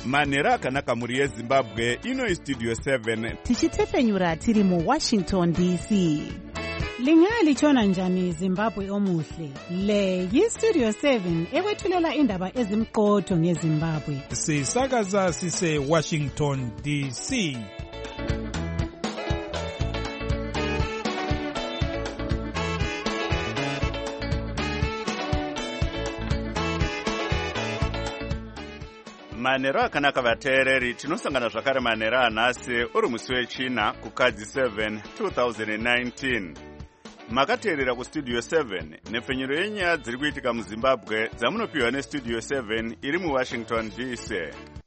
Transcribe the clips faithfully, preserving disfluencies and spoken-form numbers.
manhero akanaka mhuri yezimbabwe. Ino istudio seven tichitefenyura tiri muwashington D C. Lingalitshona njani Zimbabwe omuhle? Le yistudio seven ekwethulela indaba ezimqotho ngeZimbabwe. Sisakaza sise Washington D C. manhero akanaka vateereri. Tinosangana zvakare manhero anhasi uri musi wechina kukadzi seven two thousand nineteen. Makateerera kustudio seven nepfenyuro yenyaya dziri kuitika muZimbabwe dzamunopiwa nestudio seven iri muWashington D C.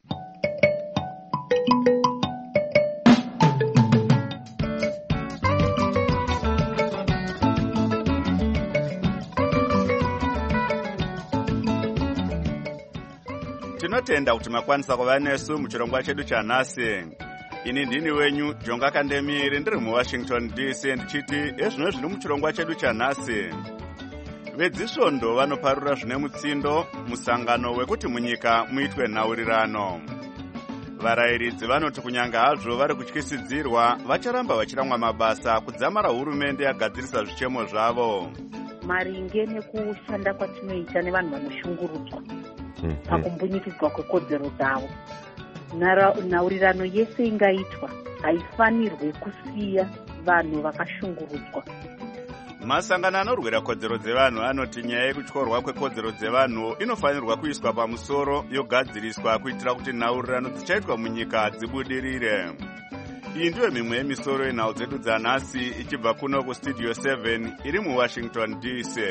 Tinotenda kuti makwanisa kuva nesu muchirongwa chedu chanhasi. Ini ndini wenyu Jonga Kandemiri ndiri muWashington D C ndichiti ezvino zviri muchirongwa chedu chanhasi. Vedzisvondo vanoparura zvine mutsindo musangano wekuti munyika muitwe nhaurirano. Varayiridzi vanoti kunyanga hazvo vari kutyisidzirwa vacharamba vachiramwa mabasa kudzamara hurumende yagadzirisa zvichemo zvavo. Maringe nekushanda kwatinoita nevanhu vanoshungurudzwa pakumbunyikidzwa kwekodzero dzavo. Nhaurirano yese ingaitwa haifanirwe kusiya vanhu vakashungurudzwa. Masangano anorwira kodzero dzevanhu anoti nyaya yekutyorwa kwekodzero dzevanhu inofanirwa kuiswa pamusoro yogadziriswa kuitira kuti nhaurirano dzichaitwa munyika dzibudirire. Iyi ndiyo mimwe yemisoro yenhau dzedu dzanhasi ichibva kuno kustudio seven iri muWashington D C.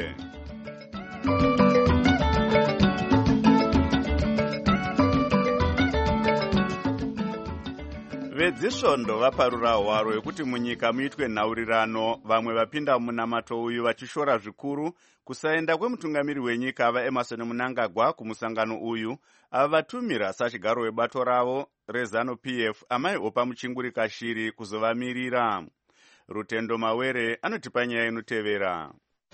Vedzisvondo vaparura hwaro yekuti munyika muitwe nhaurirano. Vamwe vapinda munamato uyu vachishora zvikuru kusaenda kwemutungamiri wenyika ava Emerson Mnangagwa kumusangano uyu ava vatumira sachigaro webato ravo reZanu P F amai Opa Muchingurika Shiri kuzovamirira. Rutendo Mawere anotipa nyaya inotevera.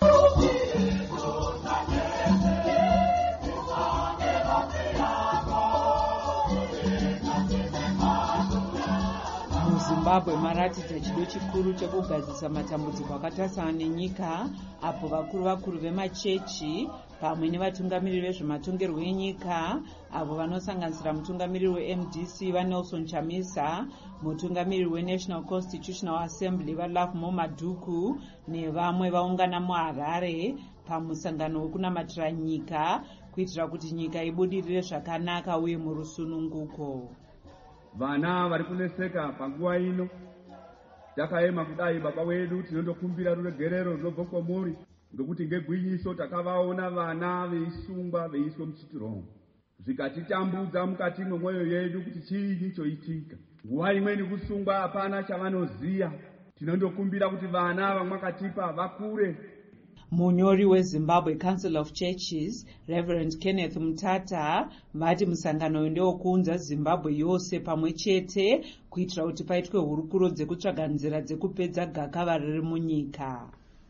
Zimbabwe maratidza chido chikuru chekugadzisa matambudziko akatasana nenyika, apo vakuru vakuru vemachechi pamwe nevatungamiriri vezvematongerwo enyika avo vanosanganisira mutungamiriri weM D C vaNelson Chamisa, mutungamiriri weNational Constitutional Assembly vaLove Maduku nevamwe vaungana muHarare pamusangano wekunamatira nyika kuitira kuti nyika ibudirire zvakanaka uye murusununguko. Vana vari kuneseka panguva ino takaema kudai baba wedu tinondokumbira ruregerero runobva kwamuri ngekuti ngegwinyiso takavaona vana veisungwa veiswa muchitirongwa zvikatitambudza mukati mwemwoyo yedu kuti chiinyi choitika. Nguva imweni kusungwa hapana chavanoziya. Tinondokumbira kuti vana vamwakatipa vakure. Munyori weZimbabwe Council of Churches Reverend Kenneth Mutata vati musangano ndewokuunza Zimbabwe yose pamwe chete kuitira kuti paitwe hurukuro dzekutsvaga nzira dzekupedza gakava riri munyika.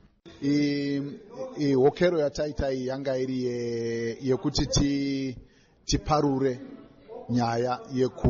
Hokero yataita iyi yanga iri yekuti ti tiparure nyaya yeku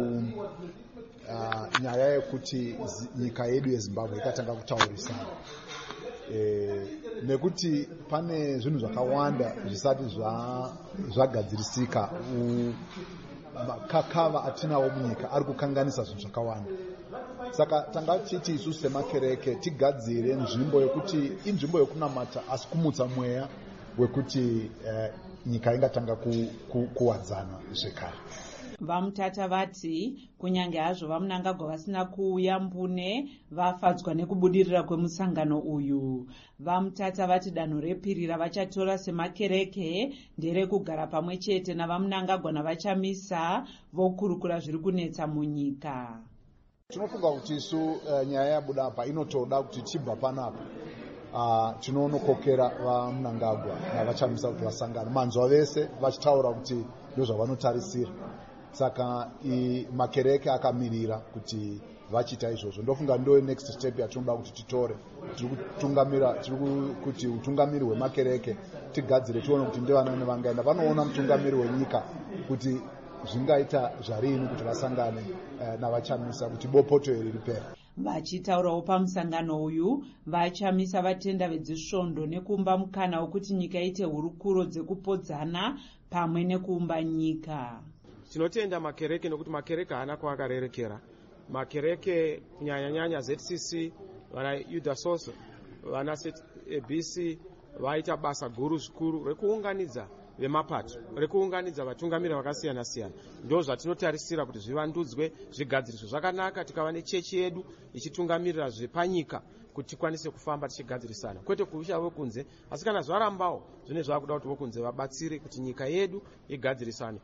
uh, nyaya yekuti nyika yedu yeZimbabwe ikatanga kutaurisana. E, nekuti pane zvinhu zvakawanda zvisati zvagadzirisika. Makakava atinawo munyika ari kukanganisa zvinhu zvakawanda. Saka tanga titi isu semakereke tigadzire nzvimbo yekuti inzvimbo yokunamata asi kumutsa mweya wekuti eh, nyika ingatanga ku, ku, kuwadzana zvekare. Vamutata vati kunyange hazvo vaMnangagwa vasina kuuya mbune vafadzwa nekubudirira kwemusangano uyu. Vamutata vati danho repiri ravachatora semakereke nderekugara pamwe chete navaMnangagwa navaChamisa vokurukura zviri kunetsa munyika. Tinofunga kuti isu uh, nyaya yabuda apa inotoda kuti tibva panapa uh, tinonokokera vaMnangagwa navaChamisa kuti vasangane manzwa vese vachitaura kuti ndizvo zvavanotarisira. Saka i makereke akamirira kuti vachita izvozvo. Ndofunga ndo next step yatinoda kuti titore. Tiri kutungamira tiri kuti utungamiri hwemakereke tigadzire tione kuti ndevana vangaenda vanoona mutungamiri wenyika kuti zvingaita zvarini kuti vasangane uh, navachamisa kuti bopoto iri ripera. Vachitaurawo pamusangano uyu, vachamisa vatenda vedzisvondo nekumba mukana wekuti nyika ite hurukuro dzekupodzana pamwe nekuumba nyika. Tinotenda makereke nekuti makereke haana kwakarerekera. Makereke kunyanya-nyanya Z C C, vana Yudasos, vana A B C vaita basa guru zvikuru rekuunganidza vemapato, rekuunganidza vatungamiri vakasiyana siyana. Ndo zvatinotarisira kuti zvivandudzwe, zvigadziriswe zvakanaka, tikava nechechi yedu ichitungamirira zvepanyika kuti tikwanise kufamba tichigadzirisana. Kwete kuvisha wekunze, asi kana zvarambawo zvine zvakuda kuti wekunze vabatsire kuti nyika yedu igadzirisane.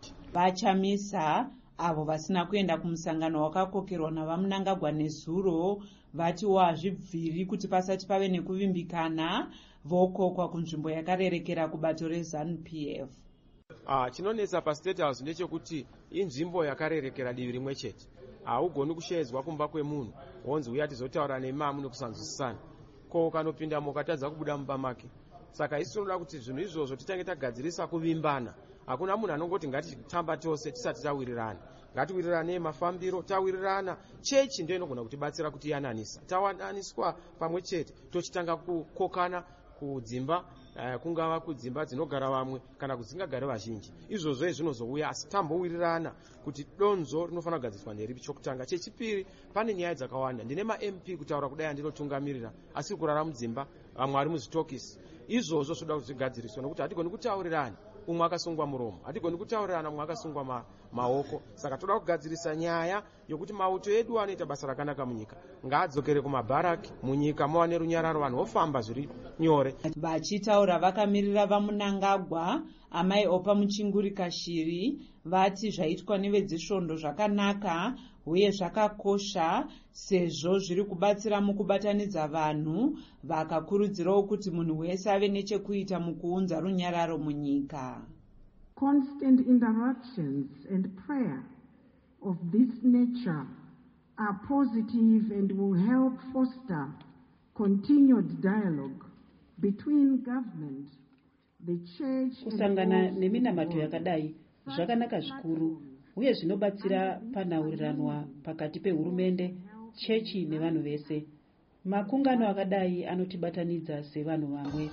Vachamisa avo vasina kuenda kumusangano wakakokerwa navamunangagwa nezuro vati wazvibviri kuti pasati pave nekuvimbikana vokokwa kunzvimbo yakarerekera kubato reZANU P F. Ah, chinonetsa paState House ndechekuti inzvimbo yakarerekera divi rimwe chete. Haugoni kushedzwa kumba kwemunhu wonzi uya tizotaura nemamu nekusanzwisisana. Ko kanopinda mukatadza kubuda mumba make. Saka isi tinoda kuti zvinhu izvozvo titange tagadzirisa kuvimbana. Hakuna munhu anongoti ngatitamba tose tisati tawirirana. Ngatiwirirane mafambiro, tawirirana. Chechi ndio inogona kutibatsira kuti yananisa. Tawananiswa pamwe chete tochitanga kukokana kudzimba, uh, kungava kudzimba dzinogara vamwe kana kudzingagara vazhinji. Izvozvo zvinozouya asi tambowirirana kuti donzo rinofana kugadziriswa nderipi chokutanga. Chechipiri pane nyaya dzakawanda. Ndine ma M P kutaura kudai ndinotungamirira asi kurara mudzimba vamwe vari muzvitokisi. Izvozvo zvoda kuzvigadziriswa nokuti hatigoni kutaurirana. Umwe akasungwa muromo, hatigoni kutaurirana umwe akasungwa ma, maoko. Saka toda kugadzirisa nyaya yokuti mauto edu anoita basa rakanaka munyika ngaadzokere kumabharaki munyika muwane runyararo vanhu vofamba zviri nyore. Vachitaura vakamirira vamunangagwa amai Opa Muchingurika Shiri vati zvaitwa nevedzisvondo zvakanaka uye zvakakosha sezvo zviri kubatsira mukubatanidza vanhu, vakakurudzirawo kuti munhu wese ave nechekuita mukuunza runyararo munyika. Constant interactions and prayer of this nature are positive and will help foster continued dialogue between government, the church. Kusangana neminamato yakadai zvakanaka zvikuru uye zvinobatsira panhaurirano pakati pehurumende, chechi nevanhu vese. Makungano akadai anotibatanidza sevanhu vamwe.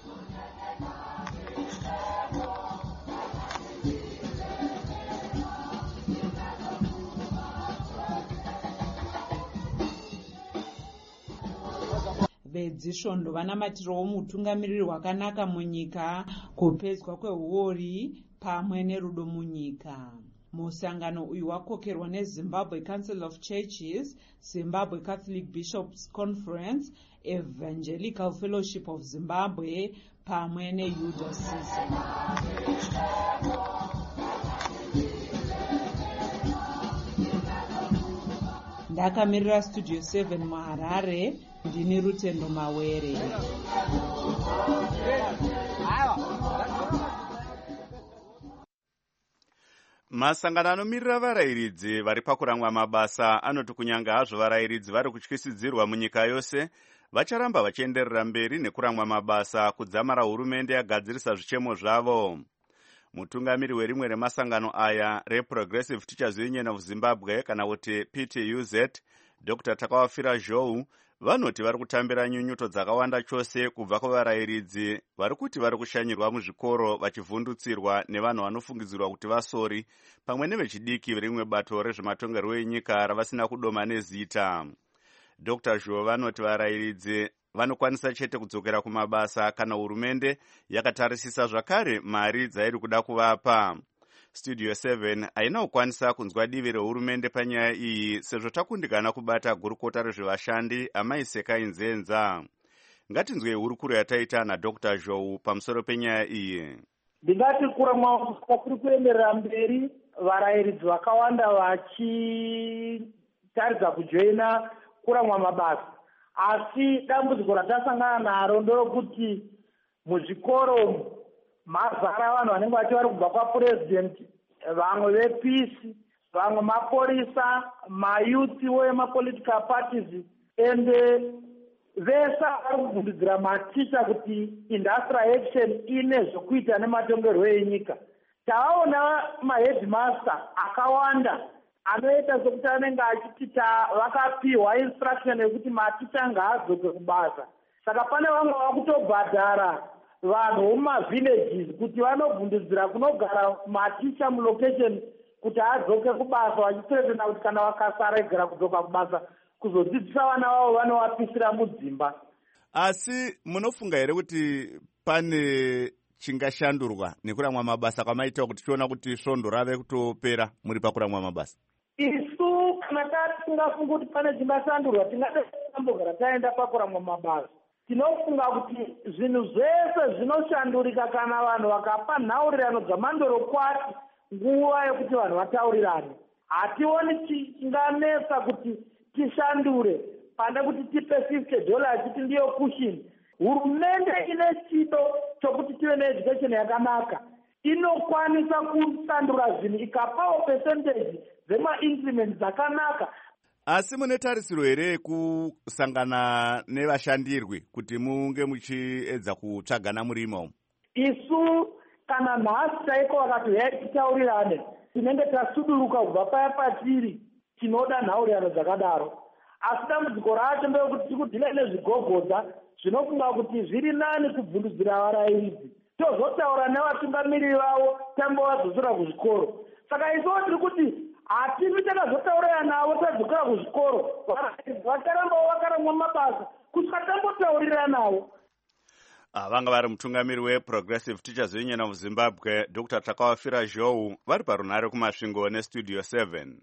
Vedzisvondo vanamatirawo mutungamiriri hwakanaka munyika, kupedzwa kwehuori pamwe nerudo munyika. Musangano uyu wakokerwa neZimbabwe Council of Churches, Zimbabwe Catholic Bishops Conference, Evangelical Fellowship of Zimbabwe pamwe neUDASIS. Ndakamirira Studio seven muHarare, ndini Rutendo Mawere. Masangano anomirira varayiridzi vari pakuramwa mabasa anoti kunyanga hazvo varayiridzi vari kutyisidzirwa munyika yose, vacharamba vachienderera mberi nekuramwa mabasa kudzamara hurumende yagadzirisa zvichemo zvavo. Mutungamiri werimwe remasangano aya reProgressive Teachers Union of Zimbabwe kana kuti P T U Z, Doctor Takawafira Zhou, vanoti vari kutambira nyunyuto dzakawanda chose kubva kuvarayiridzi vari kuti vari kushanyirwa muzvikoro vachivhundutsirwa nevanhu vanofungidzirwa kuti vasori pamwe nevechidiki verimwe bato rezvematongerwo enyika ravasina kudoma nezita. Doctor Zhou vanoti varayiridzi vanokwanisa chete kudzokera kumabasa kana hurumende yakatarisisa zvakare mari dzairi kuda kuvapa. Studio seven haina kukwanisa kunzwa divi rehurumende panyaya iyi sezvo takundikana kubata gurukota rezvevashandi amai Sekai Nzenza. Ngatinzwe hurukuro yataita naDr Zhou pamusoro penyaya iyi. Ndingati kuramwa kuri kuenderera mberi, varayiridzi vakawanda vachitaridza kujoina kuramwa mabasa. Asi dambudziko ratasangana naro nderokuti muzvikoro mazara vanhu vanenge vachi vari kubva kwaPurezidendi, vamwe vepisi, vamwe maporisa, mayuthi wemapolitical parties, ende vese vari kubvundudzira maticha kuti industrial action ine zvokuita nematongerwo enyika. tavaona mahedmaster akawanda anoita sekuti anenge achiti vakapiwa instruction yekuti maticha ngaadzoke kubasa. Saka pane vamwe vakutobhadhara vanhu vomumavillages kuti vanobvundudzira kunogara maticha mulocation kuti adzoke kubasa, vachitotenda kuti kana vakasaregera kudzoka kubasa kuzodzidzisa vana vavo vanovapisira mudzimba. Asi munofunga here kuti pane chingashandurwa nekuramwa mabasa kwamaita kuti tiona kuti svondo rave kutopera muri pakuramwa mabasa? Isu kana tatingafunga kuti pane chingashandurwa tingatambogara taenda pakuramwa mabasa. Tinofunga kuti zvinhu zvese zvinoshandurika kana vanhu vakapa nhaurirano dzamandorokwati nguva yekuti vanhu vataurirane. Hationi chinganetsa kuti tishandure pane kuti tipe fifty dollars kuti ndiyo kushini. Hurumende ine chido chokuti tive needucation yakanaka inokwanisa kushandura zvinhu ikapawo percentage dzema-increments dzakanaka. Asi mune tarisiro here kusangana nevashandirwi kuti munge muchiedza kutsvagana murimo? Isu kana nhasi chaiko vakati huyai titaurirane, tinenge tasuduruka kubva paya patiri tinoda nhaurirano dzakadaro. Asi dambudziko racho ndeyekuti tiri kudhila nezvigogodza zvinofunga kuti zviri nani kubvundudzira varayiridzi, tozotaura nevatungamiriri vavo tambovadzosera kuzvikoro. Saka isiwo tiri kuti hativi takazotaurira navo tadzokera kuzvikoro, vakarambawo vakaramwa mabasa kusvika tambotaurira navo. Vanga vari mutungamiri weProgressive Teachers Union of Zimbabwe Doctor Takawafira Zhou vari parunhare kumasvingo nestudio seven.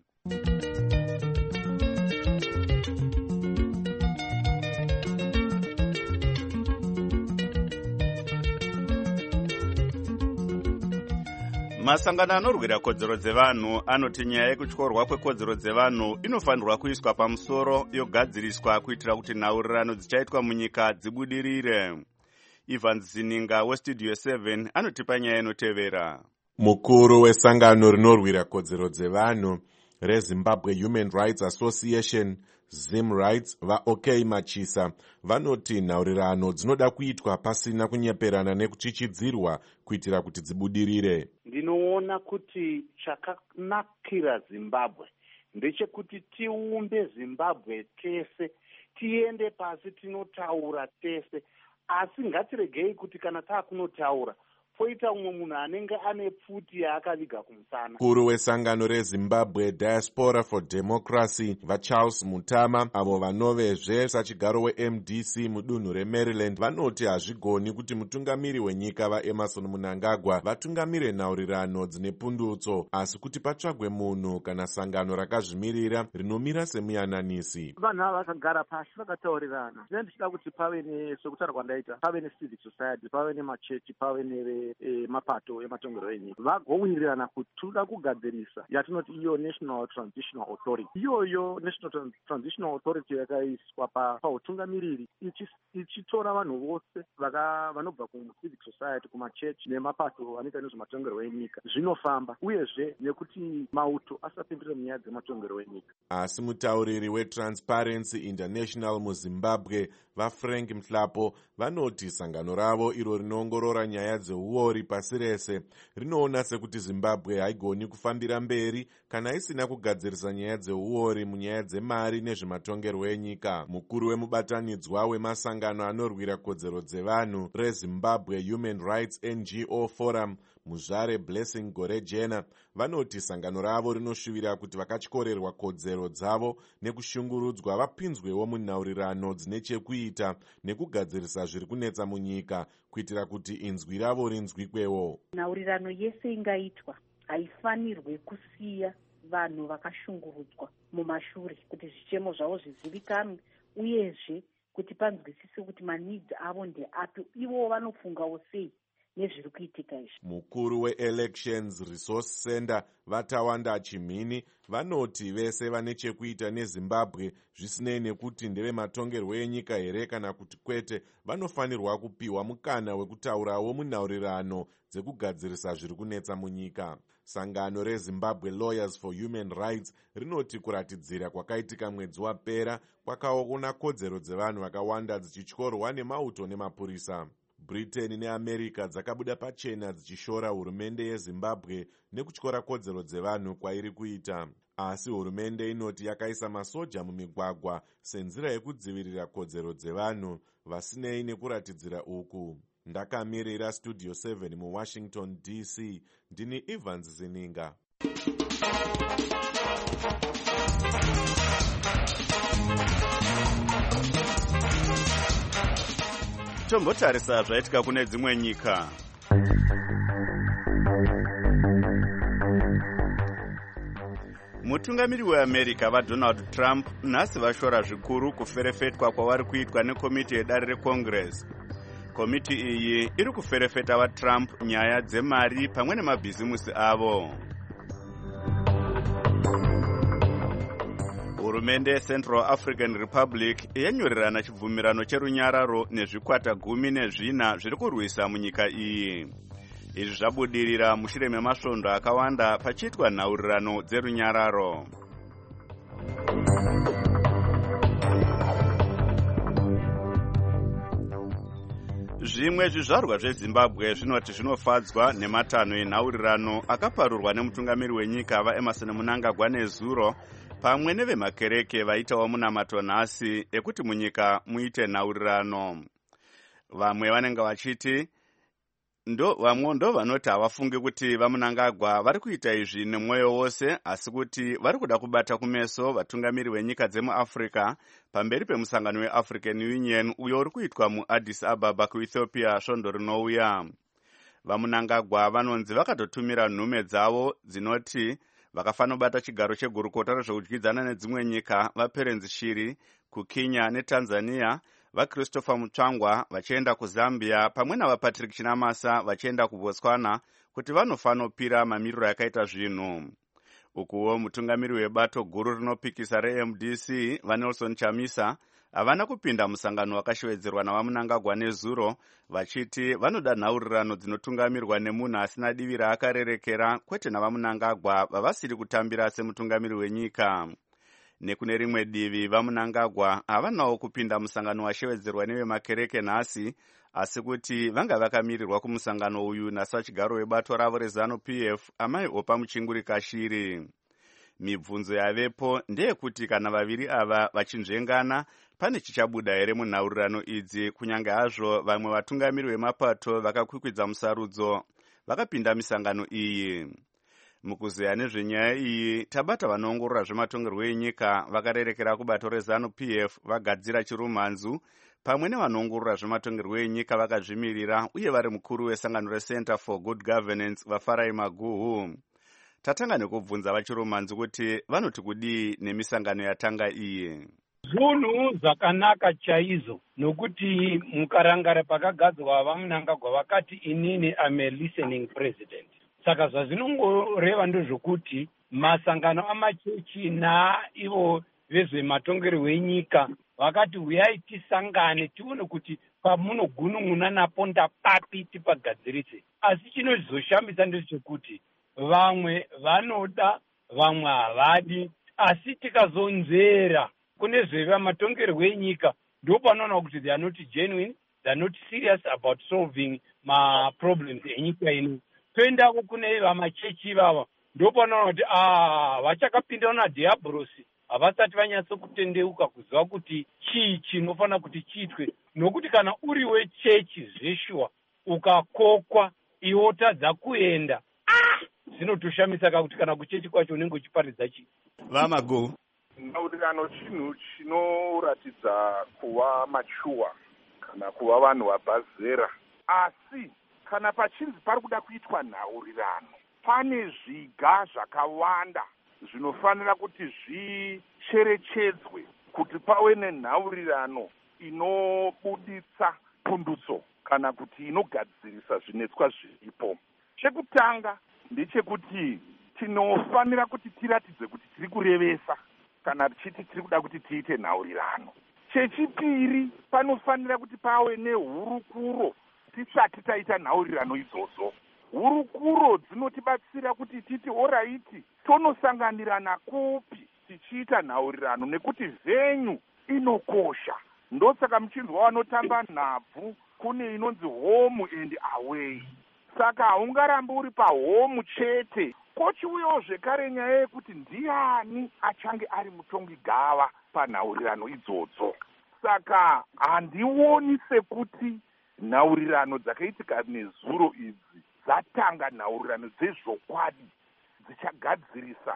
Masangano anorwira kodzero dzevanhu anoti nyaya yekutyorwa kwekodzero dzevanhu inofanirwa kuiswa pamusoro yogadziriswa kuitira kuti nhaurirano dzichaitwa munyika dzibudirire. Ivan Zininga westudio seven anotipa nyaya inotevera. Mukuru wesangano rinorwira kodzero dzevanhu reZimbabwe Human Rights Association Zim Rights vaOK Machisa vanoti nhaurirano dzinoda kuitwa pasina kunyeperana nekuchichidzirwa kuitira kuti dzibudirire. Ndinoona kuti chakanakira Zimbabwe ndechekuti tiumbe Zimbabwe tese, tiende pasi tinotaura tese, asi ngatiregei kuti kana taakunotaura poita umwe munhu anenge ane pfuti yaakaviga kumusana. Mukuru wesangano reZimbabwe Diaspora for Democracy vaCharles Mutama avo vanovezve sachigaro weM D C mudunhu reMaryland vanoti hazvigoni kuti mutungamiri wenyika vaEmerson Mnangagwa vatungamire nhaurirano dzine pundutso, asi kuti patsvagwe munhu kana sangano rakazvimirira rinomira semuyananisi. Vanhu ava vakagara pashi vakataurirana. Zvine ndichida kuti pave nesokutaura kwandaita, pave necivic society, pave nemachechi, pave neve E, mapato ematongerwo enyika vagowirirana kuti toda kugadzirisa yatinoti iyo National Transitional Authority. Iyoyo National Transitional Authority yakaiswa pautungamiriri ichitora vanhu vose vanobva kucivic society, kumachechi nemapato anoita nezvematongerwo enyika zvinofamba, uyezve nekuti mauto asapindire munyaya dzematongerwo enyika. Asi mutauriri weTransparency International muZimbabwe vaFrank Mhlapo vanoti sangano ravo iro rinoongorora nyaya dzeuori pasi rese rinoona sekuti Zimbabwe haigoni kufambira mberi kana isina kugadzirisa nyaya dzeuori munyaya dzemari nezvematongerwo enyika. Mukuru wemubatanidzwa wemasangano anorwira kodzero dzevanhu reZimbabwe Human Rights N G O Forum Muzvare Blessing Gorejena vanoti sangano ravo rinoshuvira kuti vakatyorerwa kodzero dzavo nekushungurudzwa vapinzwewo munhaurirano dzine chekuita nekugadzirisa zviri kunetsa munyika kuitira kuti inzwi ravo rinzwikwewo. Nhaurirano yese ingaitwa haifanirwe kusiya vanhu vakashungurudzwa mumashure kuti zvichemo zvavo zvizivikanwe, uyezve kuti panzwisise kuti manidzi avo ndeapi, ivo vanofungawo sei nezviri kuitika izvi. Mukuru weElections Resource Center Vatawanda Chimhini vanoti vese vane chekuita neZimbabwe zvisinei nekuti ndevematongerwo enyika here kana kuti kwete vanofanirwa kupiwa mukana wekutaurawo munhaurirano dzekugadzirisa zviri kunetsa munyika. Sangano reZimbabwe Lawyers for Human Rights rinoti kuratidzira kwakaitika mwedzi wapera kwakaona kodzero dzevanhu vakawanda dzichityorwa nemauto nemapurisa. britain neamerica dzakabuda pachena dzichishora hurumende yezimbabwe nekutyora kodzero dzevanhu kwairi kuita. Asi hurumende inoti yakaisa masoja mumigwagwa senzira yekudzivirira kodzero dzevanhu, vasinei nekuratidzira uku. Ndakamirira Studio seven muWashington D C, ndini Evans Zininga. Tombotarisa zvaitika kune dzimwe nyika. Mutungamiri weAmerica vaDonald Trump nhasi vashora zvikuru kuferefetwa kwavari kuitwa nekomiti yedare reCongress. Komiti iyi iri kuferefeta vaTrump nyaya dzemari pamwe nemabhizimusi avo. Hurumende yeCentral African Republic yanyorerana chibvumirano cherunyararo nezvikwata gumi nezvina zviri kurwisa munyika iyi. Izvi zvabudirira mushure memasvondo akawanda pachiitwa nhaurirano dzerunyararo. Zvimwe zvizvarwa zveZimbabwe zvinoti zvinofadzwa nematanho enhaurirano akaparurwa nemutungamiri wenyika vaEmerson Mnangagwa nezuro pamwe nevemakereke vaitawo munamato nhasi ekuti munyika muite nhaurirano. Vamwe vanenge vachiti ndo vamwe ndo vanoti havafungi kuti vaMnangagwa vari kuita izvi nemwoyo wose, asi kuti vari kuda kubata kumeso vatungamiri venyika dzemuAfrica pamberi pemusangano weAfrican Union uyo uri kuitwa muAddis Ababa kuEthiopia svondo rinouya. VaMnangagwa vanonzi vakatotumira nhume dzavo dzinoti vakafanobata chigaro chegurukota rezvekudyidzana nedzimwe nyika vaPerenzi Shiri kuKenya neTanzania, vaChristopher Mutsvangwa vachienda kuZambia pamwe navaPatrick Chinamasa vachienda kuBotswana kuti vanofanopira mamiriro yakaita zvinhu. Ukuwo mutungamiri webato guru rinopikisa reM D C vaNelson Chamisa havana kupinda musangano wakashewedzerwa navaMnangagwa nezuro, vachiti vanoda nhaurirano dzinotungamirwa nemunhu asina divi raakarerekera, kwete navaMnangagwa vavasiri kutambira semutungamiri wenyika. Nekune rimwe divi vaMnangagwa havanawo kupinda musangano washewedzerwa nevemakereke nhasi, asi kuti vanga vakamirirwa kumusangano uyu nhasi vachigaro webato ravo reZanu P F amai Opa Muchingurika Shiri. Mibvunzo yavepo ndeyekuti kana vaviri ava vachinzvengana pane chichabuda here munhaurirano idzi, kunyange hazvo vamwe vatungamiri vemapato vakakwikwidza musarudzo vakapinda misangano iyi. Mukuzeya nezvenyaya iyi tabata vanoongorora zvematongerwo enyika vakarerekera kubato reZanu P F vagadzira chirumhanzu pamwe nevanoongorora zvematongerwo enyika vakazvimirira uye vari mukuru wesangano reCenter for Good Governance vaFarai Maguhu. Tatanga nekubvunza vachirumhanzu kuti vanoti kudii nemisangano yatanga iyi. Zvinhu zvakanaka chaizvo nokuti mukarangara pakagadzwa vaMnangagwa vakati inini am a listening president. Saka zvazvinongoreva ndezvokuti masangano amachechi naivo vezvematongerwo enyika vakati uyai tisangane tione kuti pamunogunun'una napo ndapapi tipagadzirise. Asi chinozoshambisa ndechekuti vamwe vanoda vamwe havadi, asi tikazonzera kune zvevamatongerwo enyika ndopanoona kuti they are not genuine, they are not serious about solving maproblems enyika ino. Toendako kune vamachechi ivava ndopanoona kuti ah vachakapinda nadhiabhorosi havasati vanyatso kutendeuka kuziva kuti chii chinofanira kuti chiitwe, nokuti kana uri wechechi zveshuwa ukakokwa iwe otadza kuenda ah zvinotoshamisa kakuti kana kuchechi kwacho unenge uchiparidza chii. Vamagu nhaurirano chinhu chinoratidza kuva machuwa kana kuva vanhu vabva asi kana pachinzi pari kuda kuitwa nhaurirano pane zviga zvakawanda zvinofanira kuti zvicherechedzwe kuti pave nenhaurirano inobuditsa pundutso kana kuti inogadzirisa zvinetswa zviripo. Chekutanga ndechekuti tinofanira kuti tiratidze kuti tiri kurevesa kana tichiti tiri kuda kuti tiite nhaurirano. Chechipiri, panofanira kuti pave nehurukuro tisati taita nhaurirano idzodzo. Hurukuro dzinotibatsira kuti titi oraiti tonosanganirana kupi tichiita nhaurirano, nekuti venyu inokosha. Ndosaka muchinzwa vanotamba nhabvu kune inonzi home and away. Saka haungarambi uri pahome chete. Kochiuyawo zvekare nyaya yekuti ndiani achange ari mutongi gava panhaurirano idzodzo. Saka handioni sekuti nhaurirano dzakaitika nezuro idzi dzatanga nhaurirano dzezvokwadi dzichagadzirisa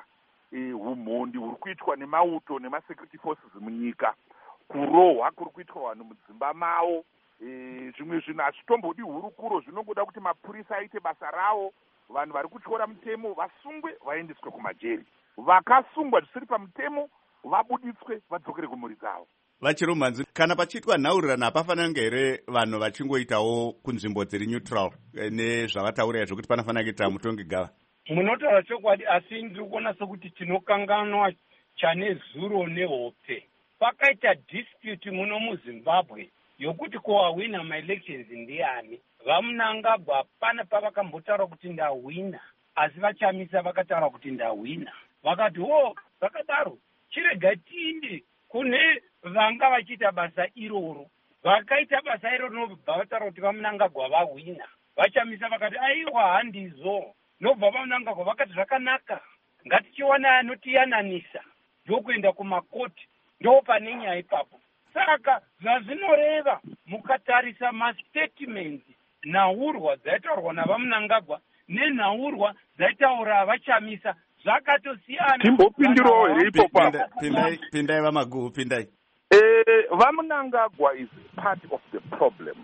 umhondi huri kuitwa nemauto nemasecurity forces munyika, kurohwa kuri kuitwa vanhu mudzimba mavo. Zvimwe zvinhu hazvitombodi hurukuro, zvinongoda kuti mapurisa aite basa ravo, vanhu vari kutyora mutemo vasungwe vaendeswe kumajeri, vakasungwa zvisiri pamutemo vabuditswe vadzokere kumhuri dzavo. Vachirumanzi, kana pachiitwa nhaurirano hapafanira kunge here vanhu vachingoitawo kunzvimbo dziri neutral nezvavataura zvokuti panofanira kuita mutongi gava? Munotaura chokwadi, asi ndiri kuona sokuti tinokanganwa chane zuro nehope. Pakaita dispute muno muZimbabwe yokuti kowawina maelections ndiani. VaMnangagwa pana pavakambotaura kuti ndawina, asi vachamisa vakataura kuti ndawina. Vakati wo vakadaro chirega tiinde kune vanga vachiita basa iroro. Vakaita basa iroro nobva vataura kuti vaMnangagwa vawina. Vachamisa vakati aiwa handizo. Nobva vaMnangagwa vakati zvakanaka, ngatichiwana anotiyananisa ndokuenda kumakoti, ndo pane nyaya ipapo. Saka zvazvinoreva mukatarisa mastatement nhaurwa dzaitaurwa navaMnangagwa nenhaurwa dzaitaura vachamisa zvakatosiyana. Timbopindirawo here ipopo. Pindai vaMaguhu, pindai. Eh, vaMnangagwa is part of the problem.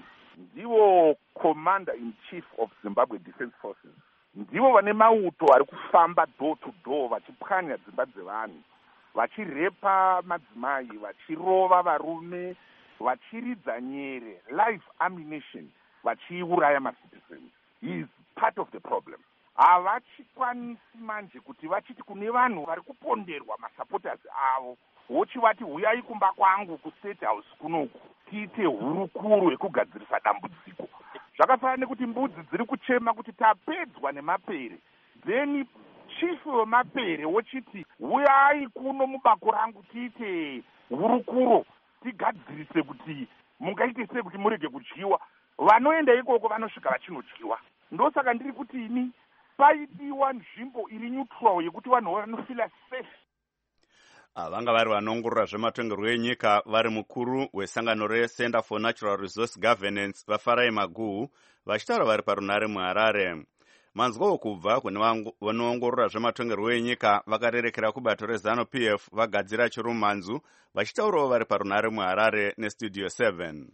Ndivo commander in chief of Zimbabwe Defense Forces. Ndivo vane mauto ari kufamba door to door vachipwanya dzimba dzevanhu, vachirepa madzimai, vachirova varume, vachiridza nyere, live ammunition, vachiuraya macitizens. He is part of the problem. Havachikwanisi manje kuti vachiti kune vanhu vari kuponderwa masupporters avo vochivati huyai kumba kwangu kustate house kunoku tiite hurukuro yekugadzirisa dambudziko. Zvakafanana nekuti mbudzi dziri kuchema kuti tapedzwa nemapere, then chief wemapere wochiti huyai kuno mubako rangu tiite hurukuro tigadzirise kuti mungaite sei kuti murege kudyiwa. Vanoenda ikoko vanosvika vachinodyiwa. Ndosaka ndiri kuti ini paidiwa nzvimbo iri neutral yekuti vanhu vanofila safe. Vanga vari vanoongorora zvematongerwo enyika vari mukuru wesangano reCenter for Natural Resource Governance vaFarai Maguhu vachitaura vari parunare muHarare. Manzwawo kubva kune vanoongorora zvematongerwo enyika vakarerekera kubato reZanu P F vagadzira chirumanzu vachitaurawo vari parunare muHarare neStudio seven.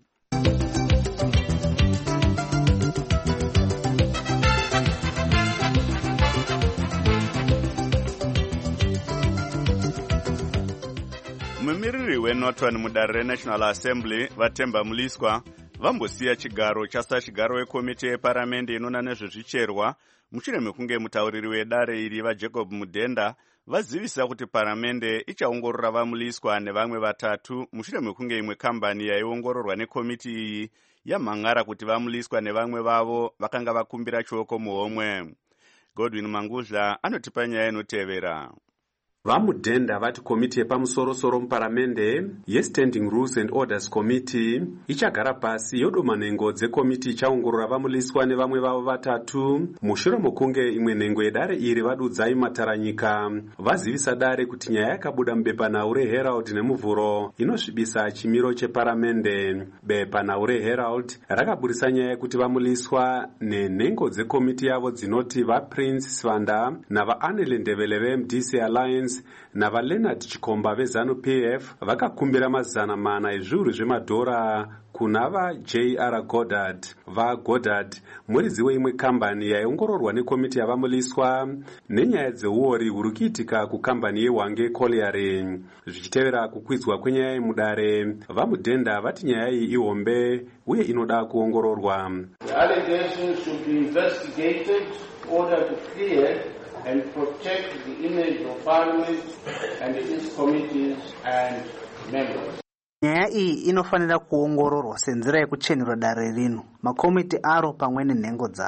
Mumiriri weNorton mudare reNational Assembly Vatemba Muliswa vambosiya chigaro chasa chigaro wekomiti yeparamende inona nezvezvicherwa mushure mekunge mutauriri wedare iri vaJacob Mudenda vazivisa kuti paramende ichaongorora vaMuliswa nevamwe vatatu mushure mekunge imwe kambani yaiongororwa nekomiti iyi yamhangara kuti vaMuliswa nevamwe vavo vakanga vakumbira chioko muhomwe. Godwin Mangudla anotipa nyaya inotevera. VaMudenda vati komiti yepamusoro-soro muparamende yeStanding Rules and Orders Committee ichagara pasi yodoma nhengo dzekomiti ichaongorora vaMuliswa nevamwe vavo vatatu mushure mokunge imwe nhengo yedare iri vadudzai mataranyika vazivisa dare kuti nyaya yakabuda mubepanhau reHerald nemuvhuro inosvibisa chimiro cheparamende. Bepanhau reHerald rakaburisa nyaya yekuti vaMuliswa nenhengo dzekomiti yavo dzinoti vaPrince Svanda navaAnele Ndebele veM D C Alliance navaLeonard Chikomba veZanu P F vakakumbira mazana mana ezviuru zvemadhora kuna vaJ R Goddard. VaGoddard muridzi weimwe kambani yaiongororwa nekomiti yavaMuliswa nenyaya dzeuori huri kuitika kukambani yeHwange Colliery. Zvichitevera kukwidzwa kwenyaya yemudare, vaMudenda vati nyaya iyi ihombe uye inoda kuongororwa. The allegations should be investigated in order to clear and protect the image of Parliament and its committees and members. Nyaya iyi inofanira kuongororwa senzira yekuchenura dare rino, makomiti aro pamwe nenhengo dzaro.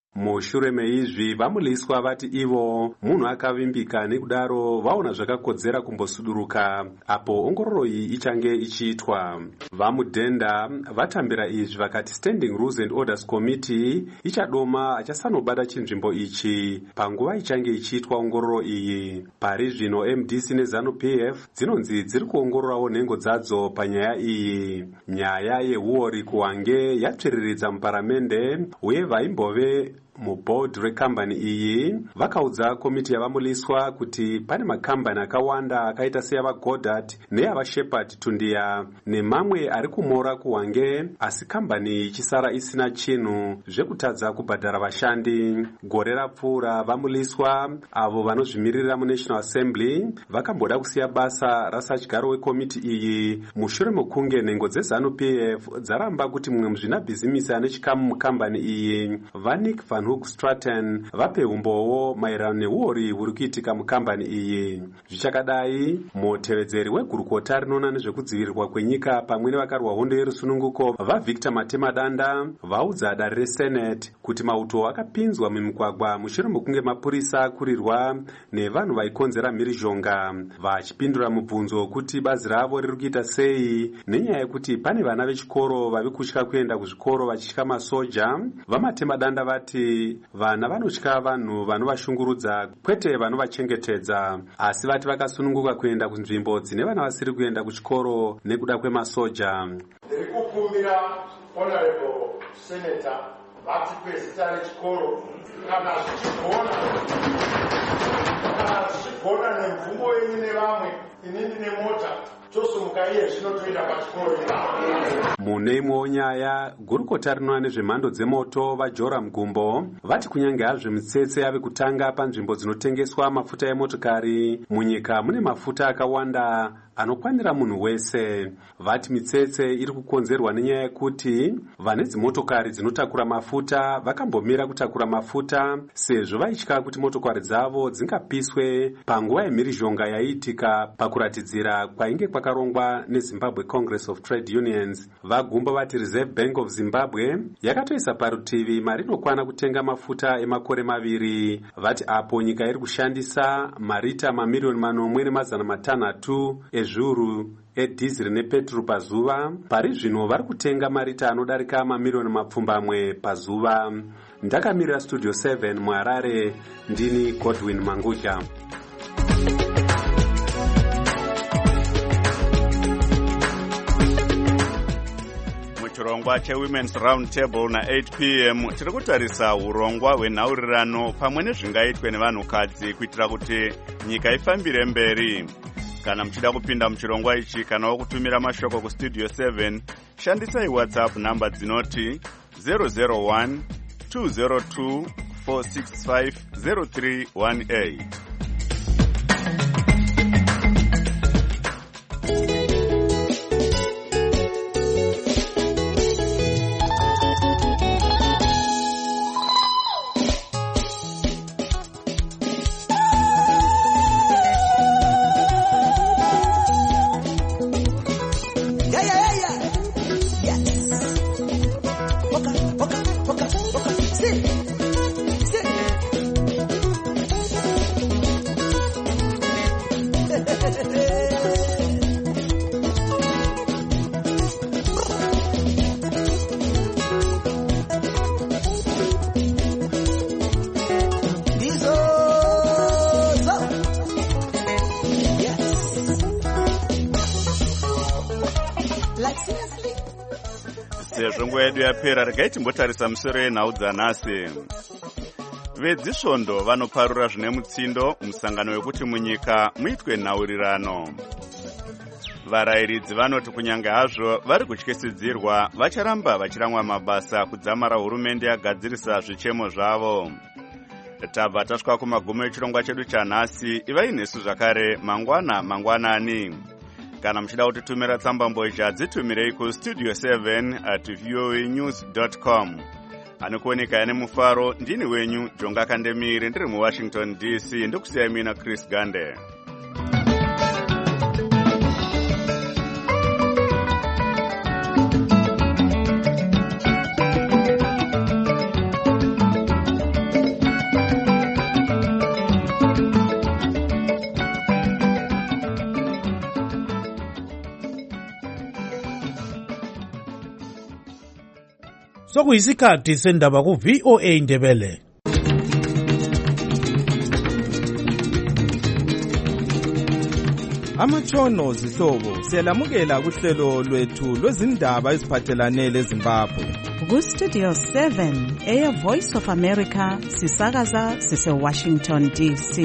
Mushure meizvi vamuliswa vati ivo munhu akavimbika nekudaro vaona zvakakodzera kumbosuduruka apo ongororo iyi ichange ichiitwa. Vamudhenda vatambira izvi vakati Standing Rules and Orders Committee ichadoma achasanobata chinzvimbo ichi panguva ichange ichiitwa ongororo iyi. Pari zvino M D C neZANU P F dzinonzi dziri kuongororawo nhengo dzadzo panyaya iyi. Nyaya yehuori kuwange yatsviriridza muparamende uye vaimbove muboard rekambani iyi vakaudza komiti yavamuliswa kuti pane makambani akawanda akaita seyava Goddard neyava Shepherd Tundia nemamwe ari kumora kuwange asi kambani ichisara isina chinhu zvekutadza kubhadhara vashandi. Gore rapfuura vamuliswa avo vanozvimirira muNational Assembly vakamboda kusiya basa rasatyaro wekomiti iyi mushure mekunge nhengo dzeZANU P F dzaramba kuti mumwe muzvinabhizimisi ane chikamu mukambani iyi Vanik van Hoek Stratton vape umbowo maererano neuori huri kuitika mukambani iyi. Zvichakadai mutevedzeri wegurukota rinoona nezvekudzivirirwa kwenyika pamwe nevakarwa hondo yerusununguko vaVictor Matemadanda vaudza dare reSenate kuti mauto akapinzwa mumigwagwa mushure mekunge mapurisa akurirwa nevanhu vaikonzera mhirizhonga. Vachipindura mubvunzo kuti bazi ravo riri kuita sei nenyaya yekuti pane vana vechikoro vavi kutya kuenda kuzvikoro vachitya masoja, vaMatemadanda vati vana vanotya vanhu vanovashungurudza kwete vanovachengetedza, asi vati vakasununguka kuenda kunzvimbo dzine vana vasiri kuenda kuchikoro nekuda kwemasoja. Ndiri kukumbira honorable senator vatipe zita rechikoro kana zvichigona kana zvichigona nemvumo yenyu nevamwe inini nemota tosumuka iye zvino toenda pachikoro ipapo. Mune imwewo nyaya gurukota rinoona nezvemhando dzemoto vaJoram Gumbo vati kunyange hazvo mitsetse yave kutanga panzvimbo dzinotengeswa mafuta emotokari munyika mune mafuta akawanda anokwanira munhu wese. Vati mitsetse iri kukonzerwa nenyaya yekuti vane dzimotokari dzinotakura mafuta vakambomira kutakura mafuta sezvo vaitya kuti motokari dzavo dzingapiswe panguva yemhirizhonga yaiitika pakuratidzira kwainge kwakarongwa neZimbabwe Congress of Trade Unions. Vagumbo vati Reserve Bank of Zimbabwe yakatoisa parutivi mari inokwana kutenga mafuta emakore maviri. Vati apo nyika iri kushandisa marita mamiliyoni manomwe nemazana matanhatu ezviuru edhiziri nepetro pazuva, pari zvino vari kutenga marita anodarika mamiliyoni mapfumbamwe pazuva. Ndakamirira Studio seven muHarare, ndini Godwin Mangudya. Chirongwa cheWomen's Round Table na eight p m tiri kutarisa urongwa hwenhaurirano pamwe nezvingaitwe nevanhukadzi kuitira kuti nyika ifambire mberi. Kana muchida kupinda muchirongwa ichi kana kutumira mashoko kuStudio seven, shandisai WhatsApp namba dzinoti zero zero one two zero two four six five zero three one eight. Sezvo nguva yedu yapera, regai timbotarisa musoro yenhau dzanhasi. Vedzisvondo vanoparura zvine mutsindo musangano wekuti munyika muitwe nhaurirano. Varayiridzi vanoti kunyange hazvo vari kutyisidzirwa vacharamba vachiramwa mabasa kudzamara hurumende yagadzirisa zvichemo zvavo. Tabva tasvika kumagumo echirongwa chedu chanhasi. Ivai nesu zvakare mangwana mangwanani. Kana muchida kutitumira tsambambozha dzitumirei kustudio seven at voanews dot com. Anokuoneka yane mufaro, ndini wenyu Jonga Kandemire, ndiri muWashington D C, ndokusiyai mina Chris Gande. sokuyisikhathi sendaba ku-V O A Ndebele. Amatshono zihlobo siyalamukela kuhlelo lwethu lwezindaba eziphathelane leZimbabwe. Ku-Studio seven, Air Voice of America, sisakaza sise-Washington D C.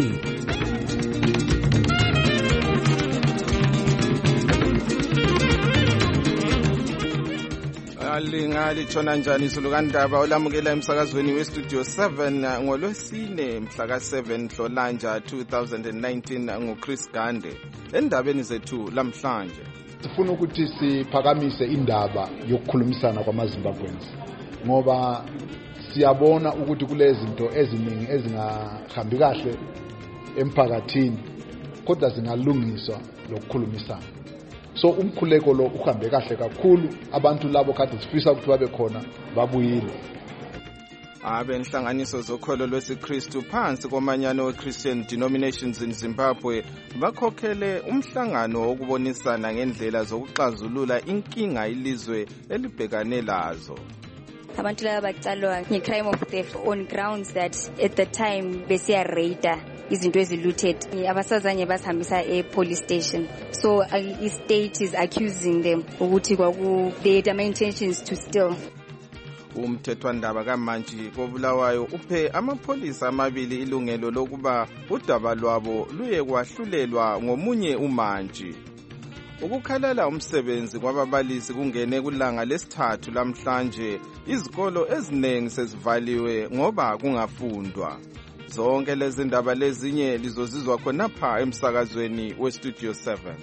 Lingalitshona njani isulukandaba olamukela emsakazweni we-Studio seven ngolwesine mhla ka seven Nhlolanja two thousand nineteen nguChris Gande. Endabeni zethu lamhlanje sifuna ukuthi siphakamise indaba yokukhulumisana kwamaZimbabweans ngoba siyabona ukuthi kulezi zinto eziningi ezingahambi kahle emphakathini kodwa zingalungiswa lokukhulumisana. So umkhuleko lo uhambe kahle kakhulu, abantu labo kade sifisa ukuthi babe khona babuyile. Abenhlanganiso zokholo lwesiKristu phansi komanyano we-Christian Denominations in Zimbabwe bakhokhele umhlangano wokubonisana ngendlela zokuxazulula inkinga ilizwe elibhekane lazo. Abantu laba bacalwa nge-crime of theft on grounds that at the time besiya raider izinto ezilooted abasazanye basihambisa e-police station. So uh, i-state is accusing them ukuthi kwaku they had intentions to steal. Umthethwandaba kaMantshi koBulawayo uphe amapholisa amabili ilungelo lokuba udaba lwabo luye kwahlulelwa ngomunye uMantshi. Ukukhalala umsebenzi kwababalisi kungene kulanga lesithathu lamhlanje, izikolo eziningi sezivaliwe ngoba kungafundwa. Zonke lezi ndaba lezinye lizozizwa khonapha emsakazweni we-Studio seven.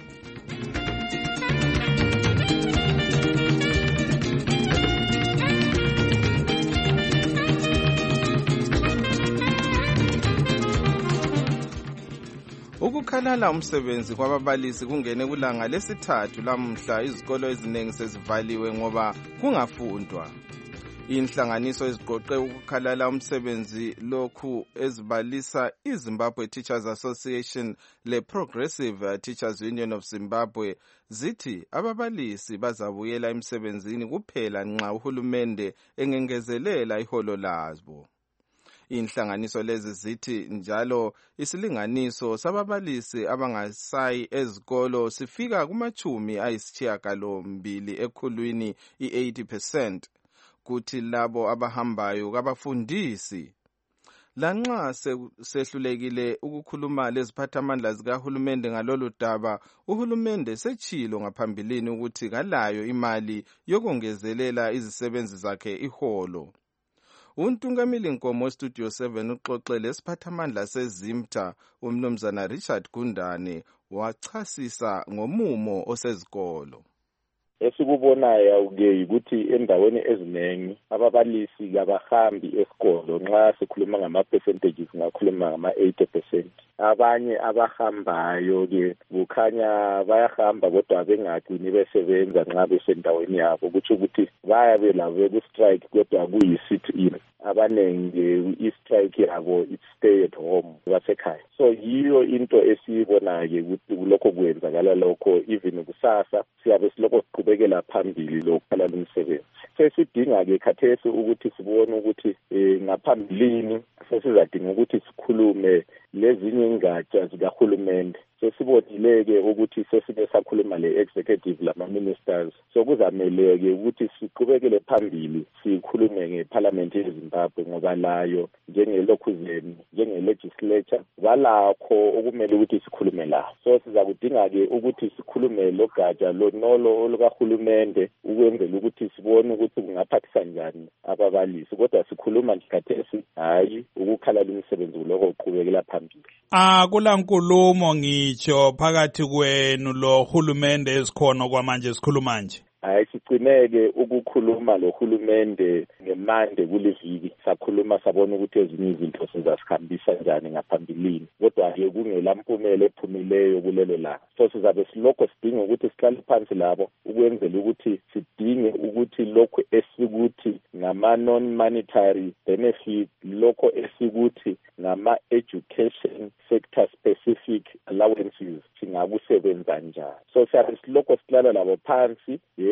Ukukhalala umsebenzi kwababalisi kungene kulanga lesithathu lamhla, izikolo eziningi sezivaliwe ngoba kungafundwa. Inhlanganiso eziqoqe ukukhalala umsebenzi lokhu ezibalisa iZimbabwe Teachers Association le-Progressive Teachers Union of Zimbabwe zithi ababalisi bazabuyela emsebenzini kuphela nxa uhulumende engengezelela iholo labo. Inhlanganiso lezi zithi njalo isilinganiso sababalisi abangasayi ezikolo sifika kumachumi ayisishiyagalombili ekhulwini i-eighty percent. Kuthi labo abahambayo kabafundisi. Lanxa sehlulekile ukukhuluma leziphathamandla zikahulumende ngalolu daba, uhulumende setshilo ngaphambilini ukuthi kalayo imali yokongezelela izisebenzi zakhe iholo. Untungameli Nkomo Studio seven uxoxe lesiphathamandla seZimta umnumzana Richard Gundane wachasisa ngomumo osezikolo. Esikubonayo ke ukuthi endaweni eziningi ababalisi kabahambi esikolo. Nxa sikhuluma ngama percentages ngakhuluma ngama eighty percent. Abanye abahambayo ke kukhanya bayahamba kodwa bengagcini besebenza nxa besendaweni yabo, kuthi ukuthi bayabe labo ku strike kodwa kuyi sit in. Abanenge i-strike yabo it stay at home basekhaya. So yiyo into esiyibona ke ukuthi lokho kwenzakala lokho, even kusasa siyabe silokho siqhubekela phambili lokukhalala umsebenzi. Sesidinga ke khathesi ukuthi sibone ukuthi ngaphambilini sesizadinga ukuthi sikhulume lezinye ingatsha zikahulumende. Sesibonile-ke ukuthi sesike sakhuluma le-executive lama-ministers. So kuzamele-ke ukuthi siqhubekele phambili sikhulume ngeParliament yeZimbabwe ngoba layo njengelokhuzeni, njenge-legislature balakho okumele ukuthi sikhulume la. So sizakudinga-ke ukuthi sikhulume logatsha lonolo olukahulumende ukwenzela ukuthi sibone ukuthi kungaphathisa njani ababalisi. Kodwa sikhuluma nje hayi ukukhalala umsebenzi kuloko uqhubekela phambili. Ah kulankulumo ngitsho phakathi kwenu lo hulumende esikhona kwamanje sikhuluma nje. Hayi sigcineke ukukhuluma lohulumende ngemande kuliviki, sakhuluma sabona ukuthi ezinye izinto sizasihambisa njani ngaphambilini, kodwa ke kungelampumela ephumileyo kulelo la. So sizabe silokho sidinga ukuthi sihlale phansi labo ukwenzela ukuthi sidinge ukuthi lokho esikuthi ngama non monetary benefit, lokho esikuthi ngama education sector specific allowances singakusebenza njani. So siyabe silokho sihlala labo phansi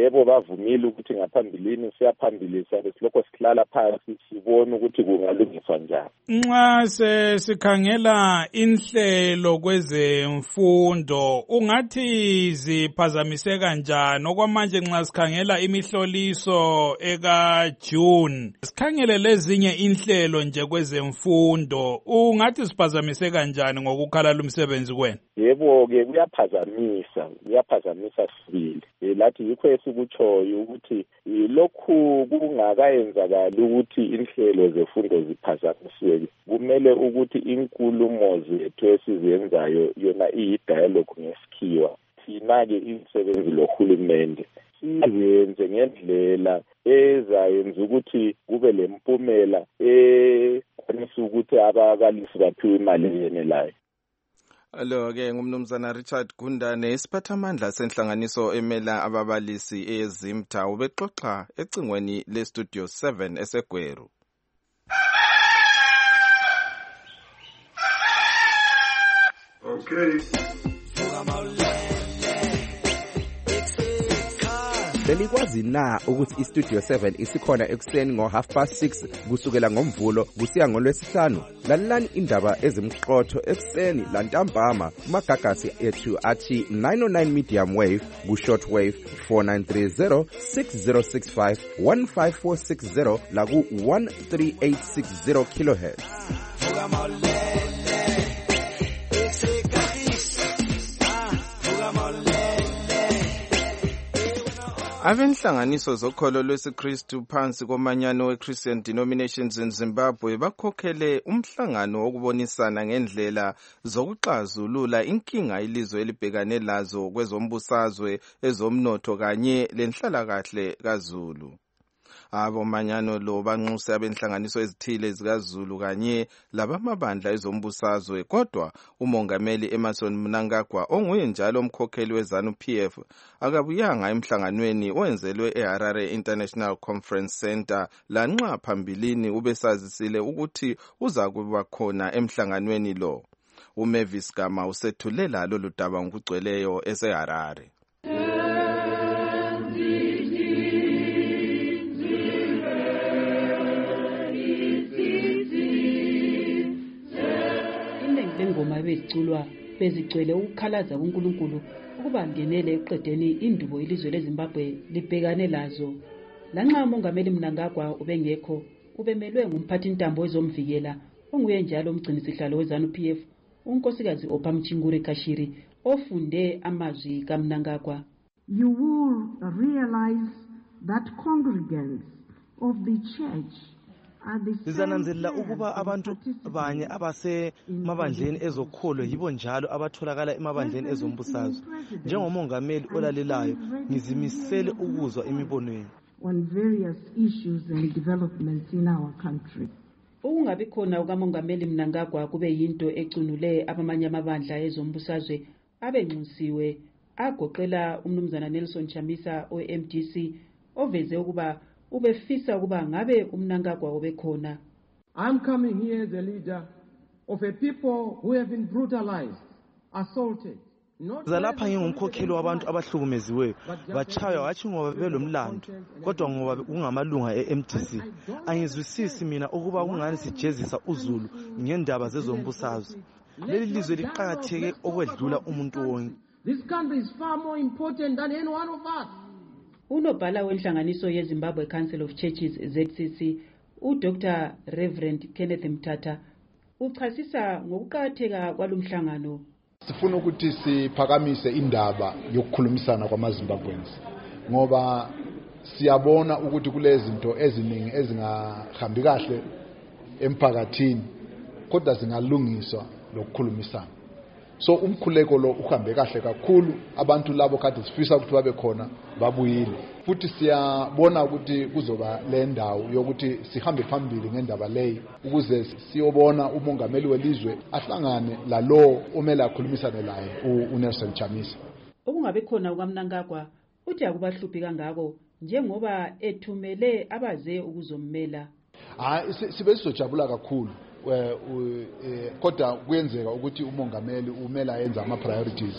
yebo bavumile ukuthi ngaphambilini siyaphambili sabe silokho sihlala phansi sibone ukuthi kungalungiswa njani. Nxa sesikhangela inhlelo kwezemfundo ungathi ziphazamise kanjani okwamanje nxa sikhangela imihloliso eka June sikhangele lezinye inhlelo nje kwezemfundo ungathi siphazamise kanjani ngokukhala lumsebenzi kwenu? Yebo ke kuyaphazamisa kuyaphazamisa sibili lathi yikho esikutshoyo ukuthi lokhu kungakayenzakali ukuthi inhlelo zefundo ziphazamiseke kumele ukuthi inkulumo zethu esizenzayo yona iyi-dialogue ngesikhiwa thina-ke imisebenzi lohulumende siyenze ngendlela ezayenza ukuthi kube lempumela ekwanisa ukuthi ababalisi baphiwe imali eyenelayo. Alo-ke ngumnumzana Richard Gundane isiphathamandla senhlanganiso emela ababalisi eZimta ubexoxa ecingweni lestudio seven eseGweru. Okay. Belikwazi na ukuthi istudio seven isikhona ekuseni ngo half past six kusukela ngomvulo kusiya ngolwesihlanu? Lalelani indaba ezimqotho ekuseni lantambama kumagagasi ethu athi nine oh nine medium wave ku short wave four nine three zero six zero six five one five four six zero la ku one three eight six zero kilohertz. Abenhlanganiso zokholo lwesiKristu phansi komanyano we-Christian Denominations in Zimbabwe bakhokhele umhlangano wokubonisana ngendlela zokuxazulula inkinga ilizwe elibhekane lazo kwezombusazwe, ezomnotho kanye lenhlalakahle kaZulu. Abomanyano lo banxuse abenhlanganiso ezithile zikaZulu kanye labamabandla ezombusazwe, kodwa umongameli Emerson Mnangagwa onguye njalo umkhokheli weZANU P F akabuyanga emhlanganweni owenzelwe eHarare International Conference Center lanxa phambilini ubesazisile ukuthi uza kuba khona emhlanganweni lo. uMavis Gama usethulela lolu daba ngokugcweleyo eseHarare. Ingoma beziculwa bezigcwele ukukhalaza kuNkulunkulu ukuba ngenele eqedeni indubo ilizwe leZimbabwe libhekane lazo. Lanxa umongameli Mnangagwa ubengekho ubemelwe ngumphathi intambo ezomvikela onguye njalo umgcinisihlalo weZANU P F unkosikazi Ophamchingure Kashiri ofunde amazwi kaMnangagwa. You will realize that congregants of the church Sizananzelela ukuba abantu banye abasemabandleni ezokholo yibo njalo abatholakala emabandleni ezombusazwe. Njengomongameli olalelayo ngizimisele ukuzwa imibono yenu on various issues and developments in our country. Ukungabi khona ukamongameli Mnangagwa kube yinto ecunule abamanye amabandla ezombusazwe abenxusiwe agoqela umnumzana Nelson Chamisa o-M D C oveze ukuba ubefisa ukuba ngabe uMnangagwa obekhona. I'm coming here as a leader of a people who have been brutalized, assaulted. Zalapha ngingumkhokheli wabantu abahlukumeziweyo bachaywa wathi ngoba belomlando kodwa ngoba kungamalunga e-M D C. Angizwisisi mina ukuba kungani sijezisa uZulu ngendaba zezombusazwe. Leli lizwe liqhakatheke okwedlula umuntu wonke. This country is far more important than any one of us. Unobhala wenhlanganiso yeZimbabwe Council of Churches Z C C uDr Reverend Kenneth Mthatha uchasisa ngokuqhatheka kwalomhlangano. Sifuna ukuthi siphakamise indaba yokukhulumisana kwamaZimbabweans ngoba siyabona ukuthi kulezi zinto eziningi ezingahambi kahle emphakathini kodwa zingalungiswa lokukhulumisana. So umkhuleko lo uhambe kahle kakhulu, abantu labo kade sifisa ukuthi babe khona babuyile. Futhi siyabona ukuthi kuzoba le ndawo yokuthi sihambe phambili ngendaba leyi ukuze siyobona umongameli welizwe ahlangane la lo omela akhulumisane laye uNelson Chamisa. Ukungabe khona ukaMnangagwa uthi akubahluphi kangako njengoba ethumele abaze ukuzommela. hayi sibe sizojabula kakhulu kodwa kuyenzeka ukuthi umongameli umela yenza ama priorities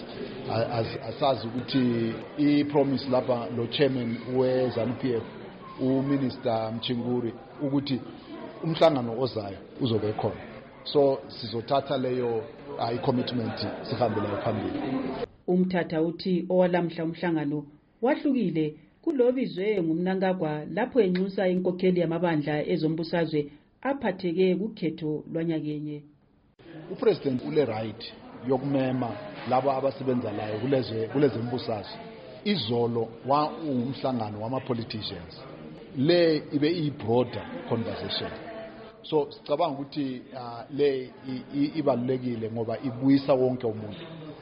asazi ukuthi I promise lapha lo chairman we ZANU P F uminister Mchinguri ukuthi umhlangano ozayo uzobe khona, so sizothatha leyo i commitment sihambela phambili. Umthatha uthi owalamhla umhlangano wahlukile kulobizwe ngumnankagwa lapho enxusa inkokheli yamabandla ezombusazwe aphatheke kukhetho lwanyakenye. Upresident ule right yokumema laba abasebenza layo kuleze kuleze mbusazwe. Izolo wa umhlangano wama politicians le ibe I broader conversation, so sicabanga ukuthi uh, le ibalulekile ngoba ibuyisa wonke umuntu.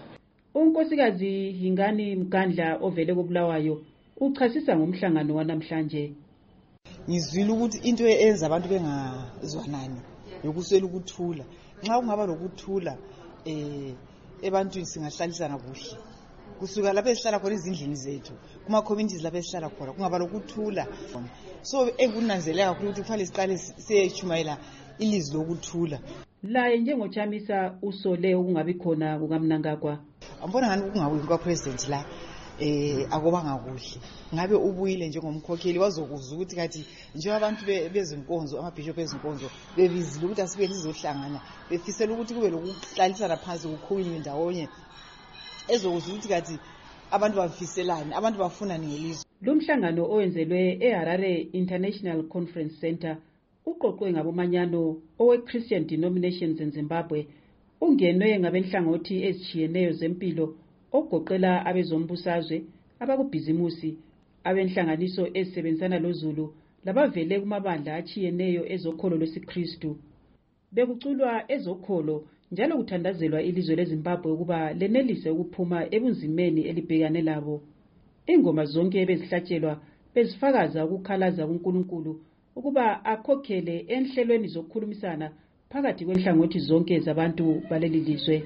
Unkosikazi Hingani Mkandla ovele koBulawayo uchasisa ngomhlangano wanamhlanje. Ngizwile ukuthi into eyenza abantu bengazwanani yokuswela ukuthula. Nxa kungaba lokuthula eh ebantwini singahlalisana kuhle. Kusuka lapho esihlala khona izindlini zethu kuma communities lapho esihlala khona kungaba lokuthula. So ekunanzeleka ukuthi kufanele siqale siyechumayela ilizwi lokuthula. Laye njengochamisa usole ukungabi khona kukaMnangagwa. Ambona ngani kungabuyi kwa president la eh akubanga kuhle. Ngabe ubuyile njengomkhokheli wazokuzwa ukuthi kathi nje abantu bezinkonzo amabishop bezinkonzo bebizile ukuthi asibe lizohlangana befisela ukuthi kube lokuhlalisana phansi ukukhulunywa ndawonye ezokuzwa ukuthi kathi abantu bafiselane abantu bafuna ngelizwe. Lo mhlangano owenzelwe eHarare International Conference Center uqoqwe ngabomanyano owe Christian Denominations in Zimbabwe ungenwe ngabenhlangothi ezichiyeneyo zempilo ogoqela abezombusazwe abakubhizimusi abenhlanganiso ezisebenzisana loZulu labavele kumabandla achiyeneyo ezokholo lwesiKristu. Bekuculwa ezokholo njalo kuthandazelwa ilizwe leZimbabwe ukuba lenelise ukuphuma ebunzimeni elibhekane labo. Ingoma zonke bezihlatshelwa bezifakaza ukukhalaza kuNkulunkulu ukuba akhokhele enhlelweni zokukhulumisana phakathi kwenhlangothi zonke zabantu baleli lizwe.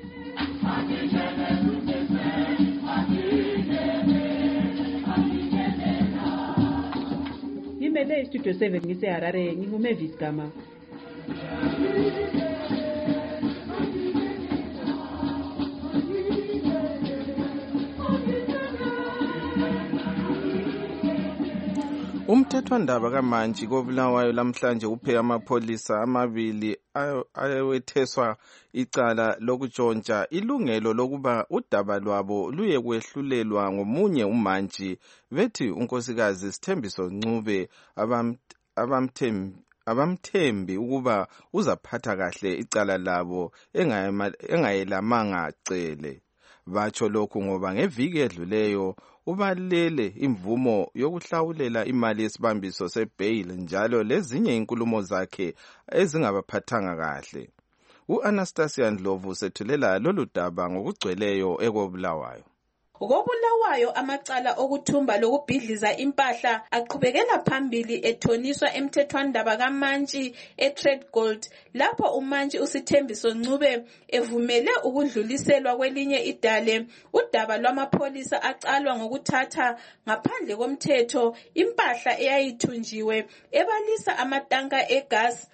Ngimele Studio seven ngiseHarare nginguMavis Gama. Umthethwandaba kaMantshi koBulawayo lamhlanje uphe amapholisa amabili ayewetheswa icala lokutshontsha ilungelo lokuba udaba lwabo luye kwehlulelwa ngomunye uMantshi bethi unkosikazi Sithembiso Ncube abamthembi abamthembi ukuba uzaphatha kahle icala labo engayelamanga cele. Batsho lokhu ngoba ngeviki edluleyo ubalele imvumo yokuhlawulela imali yesibambiso sebail njalo lezinye inkulumo zakhe ezingabaphathanga kahle. U-Anastasia Ndlovu sethulela lolu daba ngokugcweleyo ekoBulawayo. KoBulawayo amacala okuthumba lokubhidliza impahla aqhubekela phambili ethoniswa emthethwandaba kaMantshi eTrade Gold lapho uMantshi uSithembiso Ncube evumele ukudluliselwa kwelinye idale udaba lwamapholisa acalwa ngokuthatha ngaphandle komthetho impahla eyayithunjiwe ebalisa amatanka egas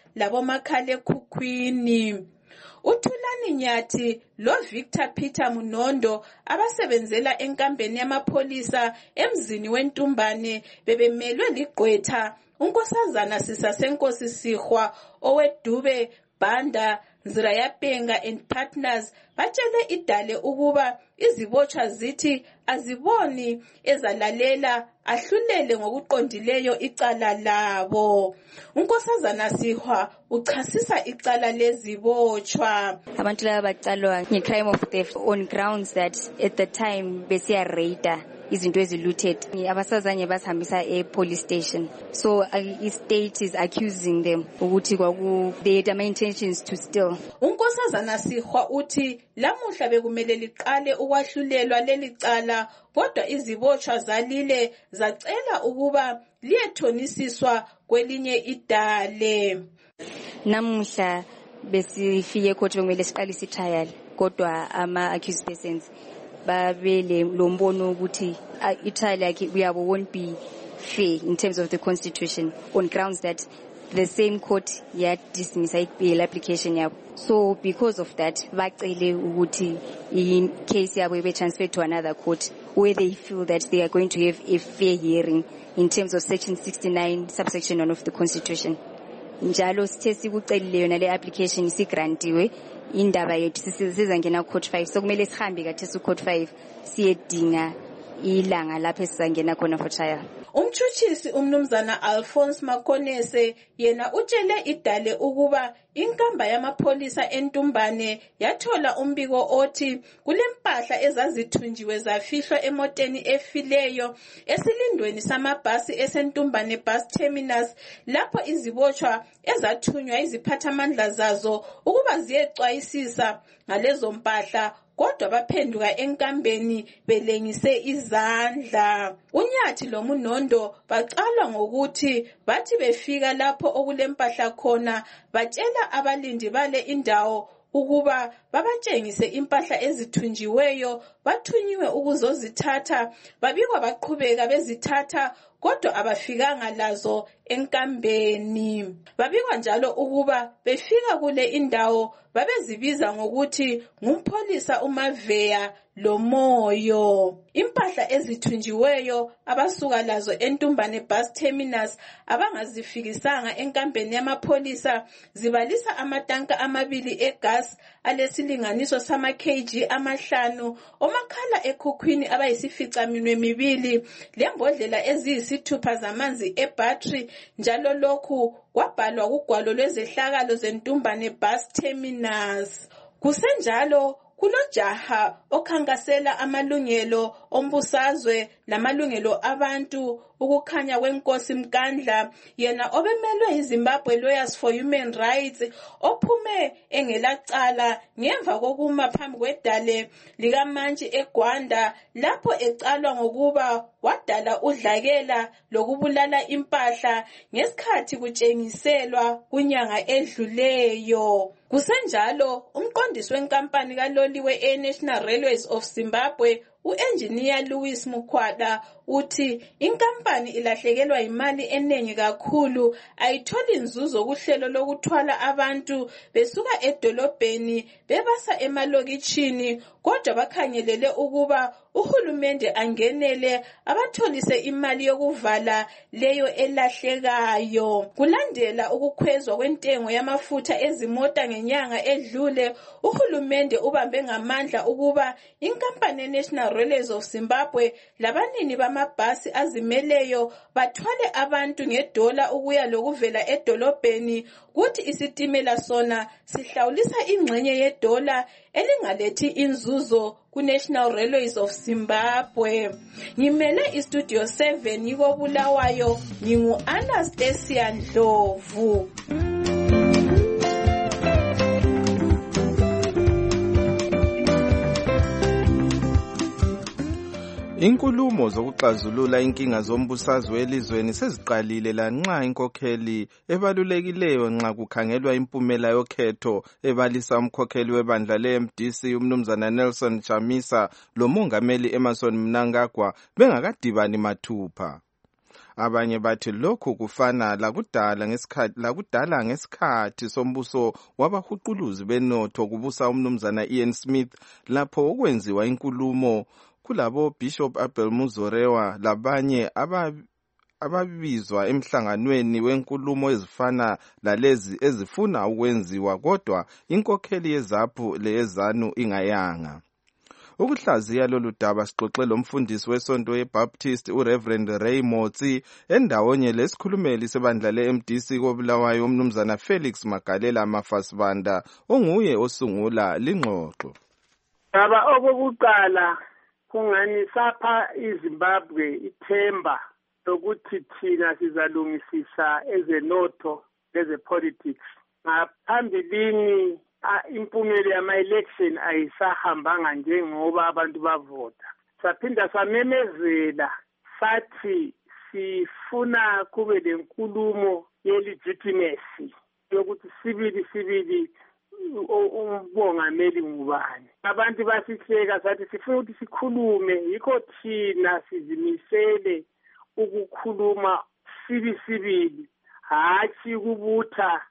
labomakhalekhukhwini. uThulani Nyathi lo Victor Peter Munondo abasebenzela enkambeni yamapholisa emzini weNtumbane bebemelwe ligqwetha unkosazana Sisasenkosi Sihwa owedube Banda Zirayapenga and Partners batshele idale ukuba izibotshwa zithi aziboni ezalalela ahlulele ngokuqondileyo icala labo. Unkosazana Sihwa uchasisa icala lezibotshwa. Abantu laba bacalwa ngecrime of theft on grounds that at the time besiya raider izinto ezilooted abasazanye basihambisa e-police station, so i-state is accusing them ukuthi kwaku they had my intentions to steal. Unkosazana Sihwa uthi lamuhla bekumele liqale ukwahlulelwa leli cala kodwa izibotshwa zalile zacela ukuba liyethonisiswa kwelinye idale. Namuhla besifike court bekumele siqalise trial kodwa ama accused persons babele lombono ukuthi i-trial yakhe uyabo won't be fair in terms of the constitution on grounds that the same court yadismissa i-bail application yabo. So because of that bacele ukuthi in case yabo ibe transferred to another court where they feel that they are going to have a fair hearing in terms of section sixty-nine subsection one of the constitution. Njalo sithe sikucelile yona le application isigrantiwe indaba yethu sizangena court five, so kumele sihambe kathesi court five siyedinga ilanga lapho sizangena khona for trial. Umtshutshisi umnumzana Alphonse Makonese yena utshele idale ukuba inkamba yamapholisa entumbane yathola umbiko othi kulempahla ezazithunjiwe zafihlwa emoteni efileyo esilindweni samabhasi esentumbane bus terminus lapho izibotshwa ezathunywa iziphathamandla zazo ukuba ziyexwayisisa ngalezo mpahla, kodwa baphenduka enkambeni belengise izandla. Unyathi lomunondo bacalwa ngokuthi bathi befika lapho okulempahla khona batshela abalindi bale indawo ukuba babatshengise impahla ezithunjiweyo bathunyiwe ukuzozithatha, babikwa baqhubeka bezithatha kodwa abafikanga lazo enkambeni. Babikwa njalo ukuba befika kule indawo babezibiza ngokuthi ngumpholisa uMaveya lomoyo. Impahla ezithunjiweyo abasuka lazo entumbane bus terminus abangazifikisanga enkambeni yamapholisa zibalisa amatanka amabili egas alesilinganiso sama kg amahlanu, omakhala ekhukhwini abayisificaminwe mibili, lembodlela eziyisithupha zamanzi ebattery, njalo lokhu kwabhalwa kugwalo lwezehlakalo zentumbane bus terminus. Kusenjalo kulojaha okhankasela amalungelo ombusazwe lamalungelo abantu ukukhanya kwenkosi Mkandla, yena obemelwe yiZimbabwe Lawyers for Human Rights, ophume engelacala ngemva kokuma phambi kwedale likamantshi eGwanda lapho ecalwa ngokuba wadala udlakela lokubulala impahla ngesikhathi kutshengiselwa kunyanga edluleyo. Kusenjalo umqondisi wenkampani kaloliwe e-National Railways of Zimbabwe u-engineer Louis Mukhwada uthi inkampani ilahlekelwa imali eningi kakhulu, ayitholi inzuzo kuhlelo lokuthwala abantu besuka edolobheni bebasa emalokitshini, kodwa bakhangelele ukuba uhulumende angenele abatholise imali yokuvala leyo elahlekayo. Kulandela ukukhwezwa kwentengo yamafutha ezimota ngenyanga edlule, uhulumende ubambe ngamandla ukuba inkampani National Railways of Zimbabwe labanini bamabhasi azimeleyo bathwale abantu ngedola ukuya lokuvela edolobheni, kuthi isitimela sona sihlawulisa ingxenye yedola elingalethi inzuzo ku-National Railways of Zimbabwe. Ngimele iStudio seven yiko Bulawayo, ngingu-Anastasia Ndlovu. Inkulumo zokuxazulula inkinga zombusazwe elizweni seziqalile lanxa inkokheli ebalulekileyo nxa kukhangelwa impumela yokhetho ebalisa umkhokheli webandla le-M D C umnumzana Nelson Chamisa lomongameli Emmerson Mnangagwa bengakadibani mathupha. Abanye bathi lokhu kufana lakudala ngesikhathi lakudala ngesikhathi sombuso wabahuquluzi benotho kubusa umnumzana Ian Smith lapho okwenziwa inkulumo kulabo Bishop Abel Muzorewa labanye ababizwa emhlanganweni wenkulumo ezifana lalezi ezifuna ukwenziwa, kodwa inkokheli yeZAPU leyezanu ingayanga. Ukuhlaziya lolu daba sixoxe lomfundisi wesonto yeBaptist uReverend Ray Motsi endawonye lesikhulumeli sebandla le-M D C koBulawayo umnumzana Felix Magalela Mafasibanda onguye osungula lingxoxo. Baba okokuqala kungani sapha iZimbabwe ithemba lokuthi thina sizalungisisa ezenotho lezepolitics. Ngaphambilini impumela yama-election ayisahambanga njengoba abantu bavota. Saphinda samemezela sathi sifuna kube lenkulumo ye-legitimacy yokuthi sibili sibili umongameli ngubani. Abantu basihleka sathi sifuna ukuthi sikhulume, yikho thina sizimisele ukukhuluma sibi sibili, hatshi kubutha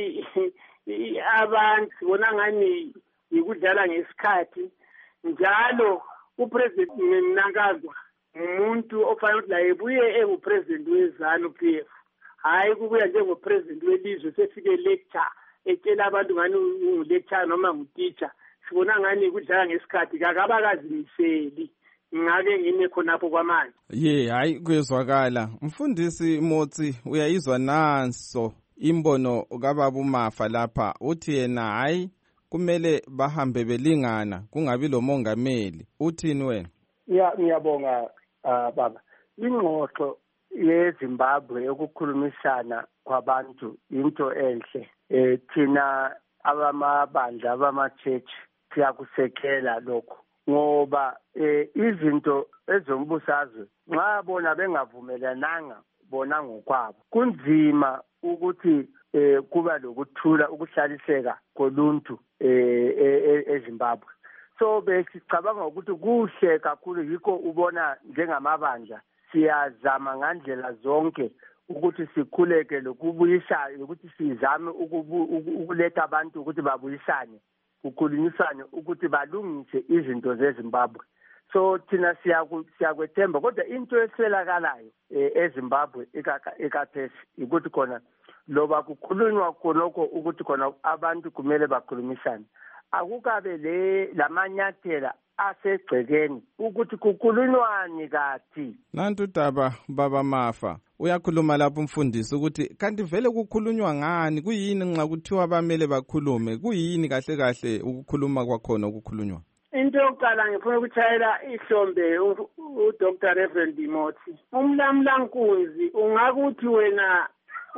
abantu sibona ngani yikudlala ngesikhathi njalo upresident Mnangagwa umuntu ofanele ukuthi la ebuye engupresident wezanu P F hayi kubuya njengopresident welizwe sefike lecture etshela abantu ngani ungulecture noma ngutitsha sibona ngani kudlala ngesikhathi kakabakazimiseli ngake ngine khonapho kwamanje ye hayi kuyezwakala. Mfundisi Motsi uyayizwa nanso imbono kababa uMafa lapha uthi yena hayi kumele bahambe belingana kungabi lo mongameli. Uthini wena? Ya ngiyabonga uh, baba. Ingxoxo yeZimbabwe ukukhulumisana kwabantu into enhle. Eh thina abamabandla abama-church siyakusekela lokho ngoba eh izinto ezombusazwe nxa bona bengavumelananga bona ngokwabo kunzima ukuthi eh kuba lokuthula ukuhlaliseka koluntu eh eZimbabwe. So besicabanga ukuthi kuhle kakhulu yikho ubona njengamabandla siyazama ngandlela zonke ukuthi sikhuleke lokubuyisa ukuthi sizame ukuletha abantu ukuthi babuyisane ukukhulumisane ukuthi balungise izinto zeZimbabwe. So thina siyakwethemba kodwa into eswelakalayo eZimbabwe ekathesi ukuthi khona loba kukhulunywa khonokho ukuthi khona abantu kumele bakhulumisane akukabe le lamanyathela asegcekeni ukuthi kukhulunywane kathi. Nantu udaba baba Mafa uyakhuluma lapho umfundisi ukuthi kanti vele kukhulunywa ngani kuyini nxa kuthiwa bamele bakhulume kuyini kahle kahle ukukhuluma kwakhona ukukhulunywa. Into yokuqala ngifuna ukuthayela ihlombe uDr Reverend Motsi. Umlamlankunzi ungakuthi wena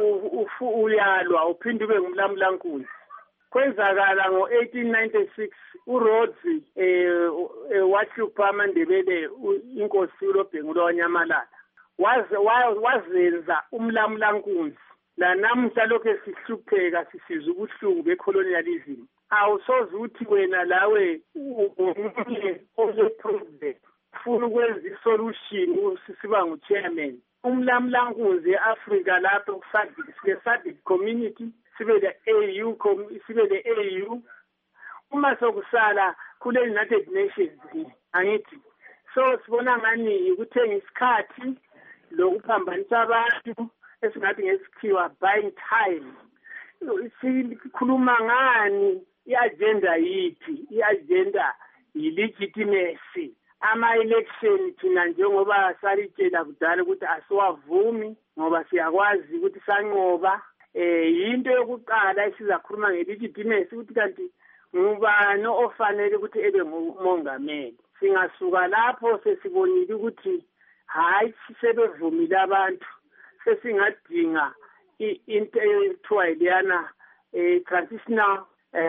uyalwa uphinde ube ngumlamlankunzi. Kwenzakala ngo eighteen ninety-six uRhodes eh wahlupha aMandebele inkosi uLobhengulo waNyamalala wazenza umlamlankunzi la namhla lokho sihlupheka sisizwe ubuhlungu becolonialism. Awusoze uthi wena lawe umunye ozepresident ufuna ukwenza isolution usisiba ngu-chairman. Umlamlankunzi eAfrika lapho kusadic sadic community sibe le A U sibe le A U uma sokusala kule United Nations angithi so sibona ngani ukuthenga isikhathi lokuphambanisa abantu esingathi ngesikhiwa buying time. Sikhuluma ngani i-agenda yithi i-agenda yi-legitimacy. Ama-election thina njengoba salitshela kudala ukuthi asiwavumi ngoba siyakwazi ukuthi sanqoba. Eh yinto yokuqala esizakhuluma nge-legitimacy ukuthi kanti ngubani ofanele ukuthi ebe ngumongameli. Singasuka lapho sesibonile ukuthi hayi sisebevumile abantu sesingadinga into ethiwa leyana transitional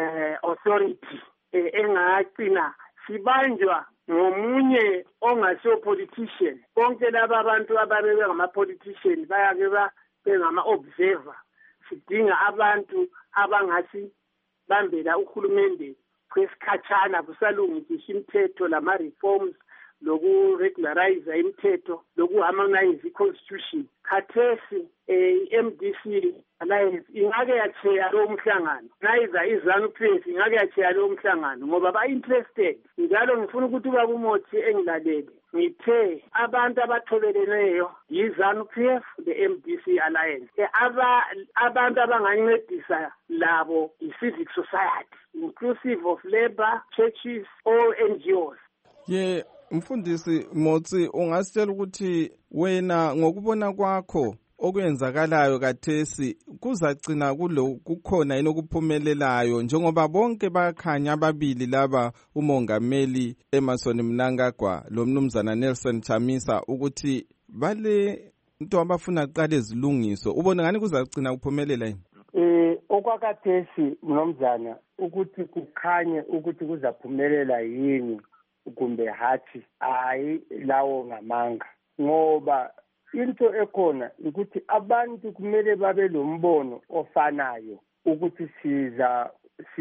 authority engagcina sibanjwa ngomunye ongasiyo politician. Bonke laba abantu ababebe ngama-politician bayake bengama-observer. Sidinga abantu abangasi bambela uhulumende kwesikhatshana kusalungisiswa imithetho lama-reforms loku-regularize imithetho loku-harmonize i-constitution. Khathesi i-M D C alliance ingake yacheya lowo mhlangano nayiza izanu P F ingake yacheya lowo mhlangano ngoba ba-interested. Njalo ngifuna ukuthi ubaba uMotsi engilalele ngithe abantu abathobeleneyo yizanu P F the M D C alliance. Aba abantu abangancedisa labo i-civic society inclusive of labor, churches, all N G Os. Ye Mfundisi Motsi ungasitshela ukuthi wena ngokubona kwakho okwenzakalayo kathesi kuzagcina kulo kukhona yini okuphumelelayo njengoba bonke bakhanya ababili laba umongameli Emmerson Mnangagwa lo mnumzana Nelson Chamisa ukuthi bale into abafuna kuqala ezilungiso ubona ngani kuzagcina kuphumelela yini? Eh okwakathesi mnomzana ukuthi kukhanye ukuthi kuzaphumelela yini kumbe hathi hayi lawo ngamanga ngoba into ekhona ukuthi abantu kumele babe lombono ofanayo ukuthi siza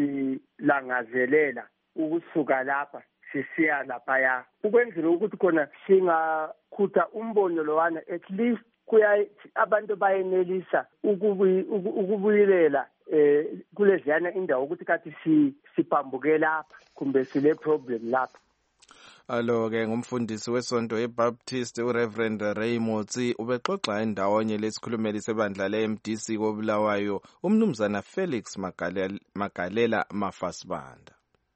silangazelela ukusuka lapha sisiya lapha ya ukwenzela ukuthi khona singakhutha umbono lowana at least kuya abantu bayenelisa ukubuyilela eh kuleziyana indawo ukuthi kathi si siphambuke lapha kumbe sile problem lapha. Alo ke ngumfundisi wesonto eBaptist uReverend Ray Motsi ubexoxa endawonye lesikhulumeli sebandla le-M D C koBulawayo umnumzana Felix Magalela, Magalela Mafasibanda.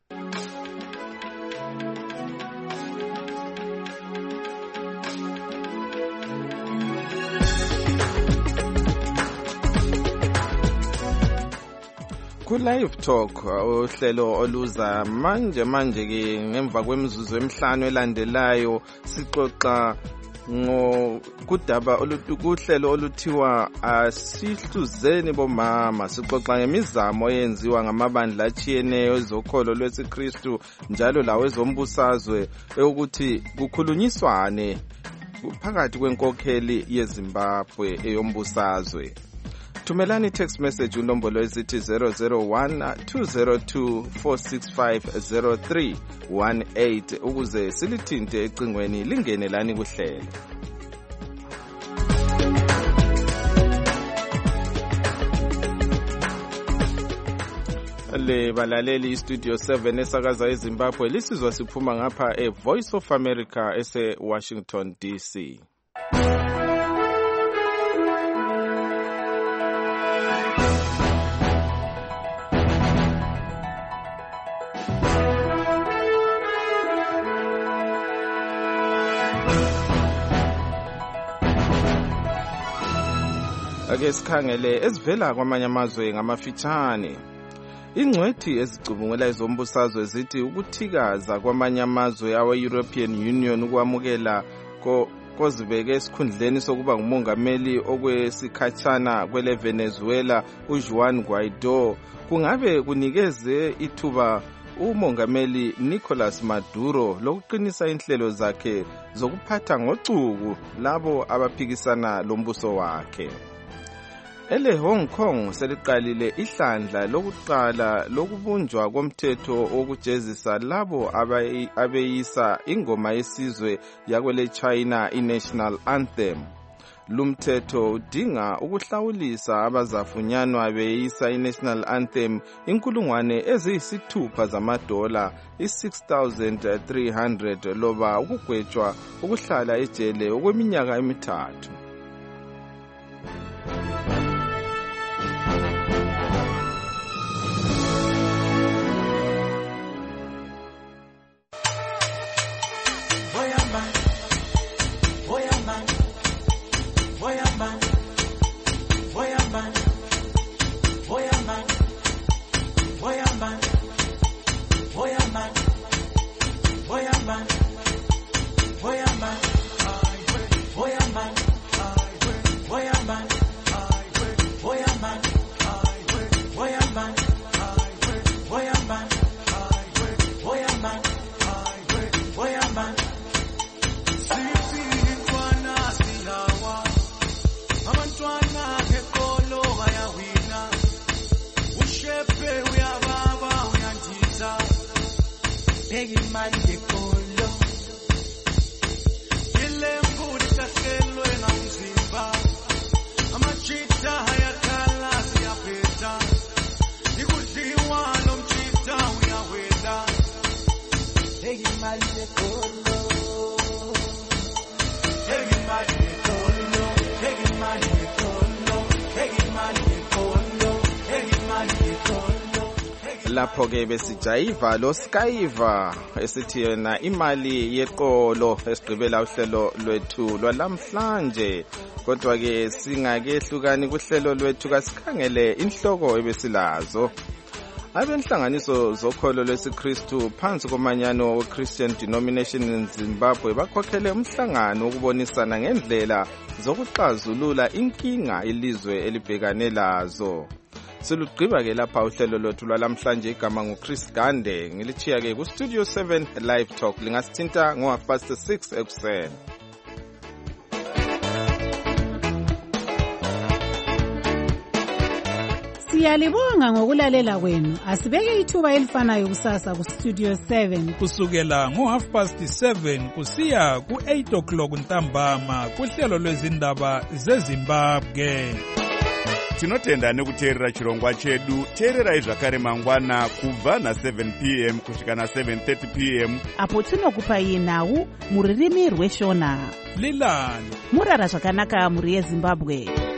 Ku-Live Talk uhlelo oluza manje manje ke ngemva kwemizuzu emihlanu elandelayo sixoxa ngo kudaba oluhlelo oluthiwa asihluzeni bomama. Sixoxa ngemizamo eyenziwa ngamabandla achiyeneyo ezokholo lwesiKristu njalo lawo ezombusazwe ukuthi kukhulunyiswane phakathi kwenkokheli yeZimbabwe eyombusazwe. Thumelani text message unombolo ezithi zero zero one two zero two four six five zero three one eight ukuze silithinte ecingweni lingene lani kuhlelo. Le balaleli Studio seven esakaza eZimbabwe lisizwa siphuma ngapha e Voice of America ese Washington D C. Ake sikhangele ezivela kwamanye amazwe ngamafitshane. Ingcwethi ezicubungula ezombusazwe zithi ukuthikaza kwamanye amazwe awe-European Union ukwamukela kozibeke esikhundleni sokuba ngumongameli okwesikhatshana kwele Venezuela uJuan Guaido kungabe kunikeze ithuba umongameli Nicolas Maduro lokuqinisa inhlelo zakhe zokuphatha ngocuku labo abaphikisana lombuso wakhe. Ele Hong Kong seliqalile ihlandla lokuqala lokubunjwa komthetho wokujezisa labo abeyisa ingoma yesizwe yakwele China iNational Anthem. Lumthetho udinga ukuhlawulisa abazafunyanwa beyisa iNational Anthem inkulungwane eziyisithupha zamadola i-six thousand three hundred loba ukugwetshwa ukuhlala ejele okweminyaka emithathu. Lapho ke besijayiva lo Skyva esithi yena imali yeqolo esigqibela uhlelo lwethu lwalamhlanje. Kodwa ke singakehlukani kuhlelo lwethu kasikhangele inhloko ebesilazo. Abenhlanganiso zokholo lwesiKristu phansi komanyano we-Christian Denomination in Zimbabwe bakhokhele umhlangano ukubonisana ngendlela zokuxazulula inkinga ilizwe elibhekane lazo. Silugqiba ke lapha uhlelo lwethu lwalamhlanje igama nguChris Gande ngilichiya ke ku Studio seven Live Talk lingasithinta ngo half past six ekuseni. Siyalibonga ngokulalela kwenu. Asibeke ithuba elifanayo kusasa ku Studio seven kusukela ngo half past seven kusiya ku eight o'clock ntambama kuhlelo lwezindaba zeZimbabwe. Tinotenda nekuteerera chirongwa chedu. Teererai zvakare mangwana kubva na seven p m kusvika na seven thirty p m apo tinokupai nhau muririmi rweshona. Lilani murara zvakanaka muri yeZimbabwe.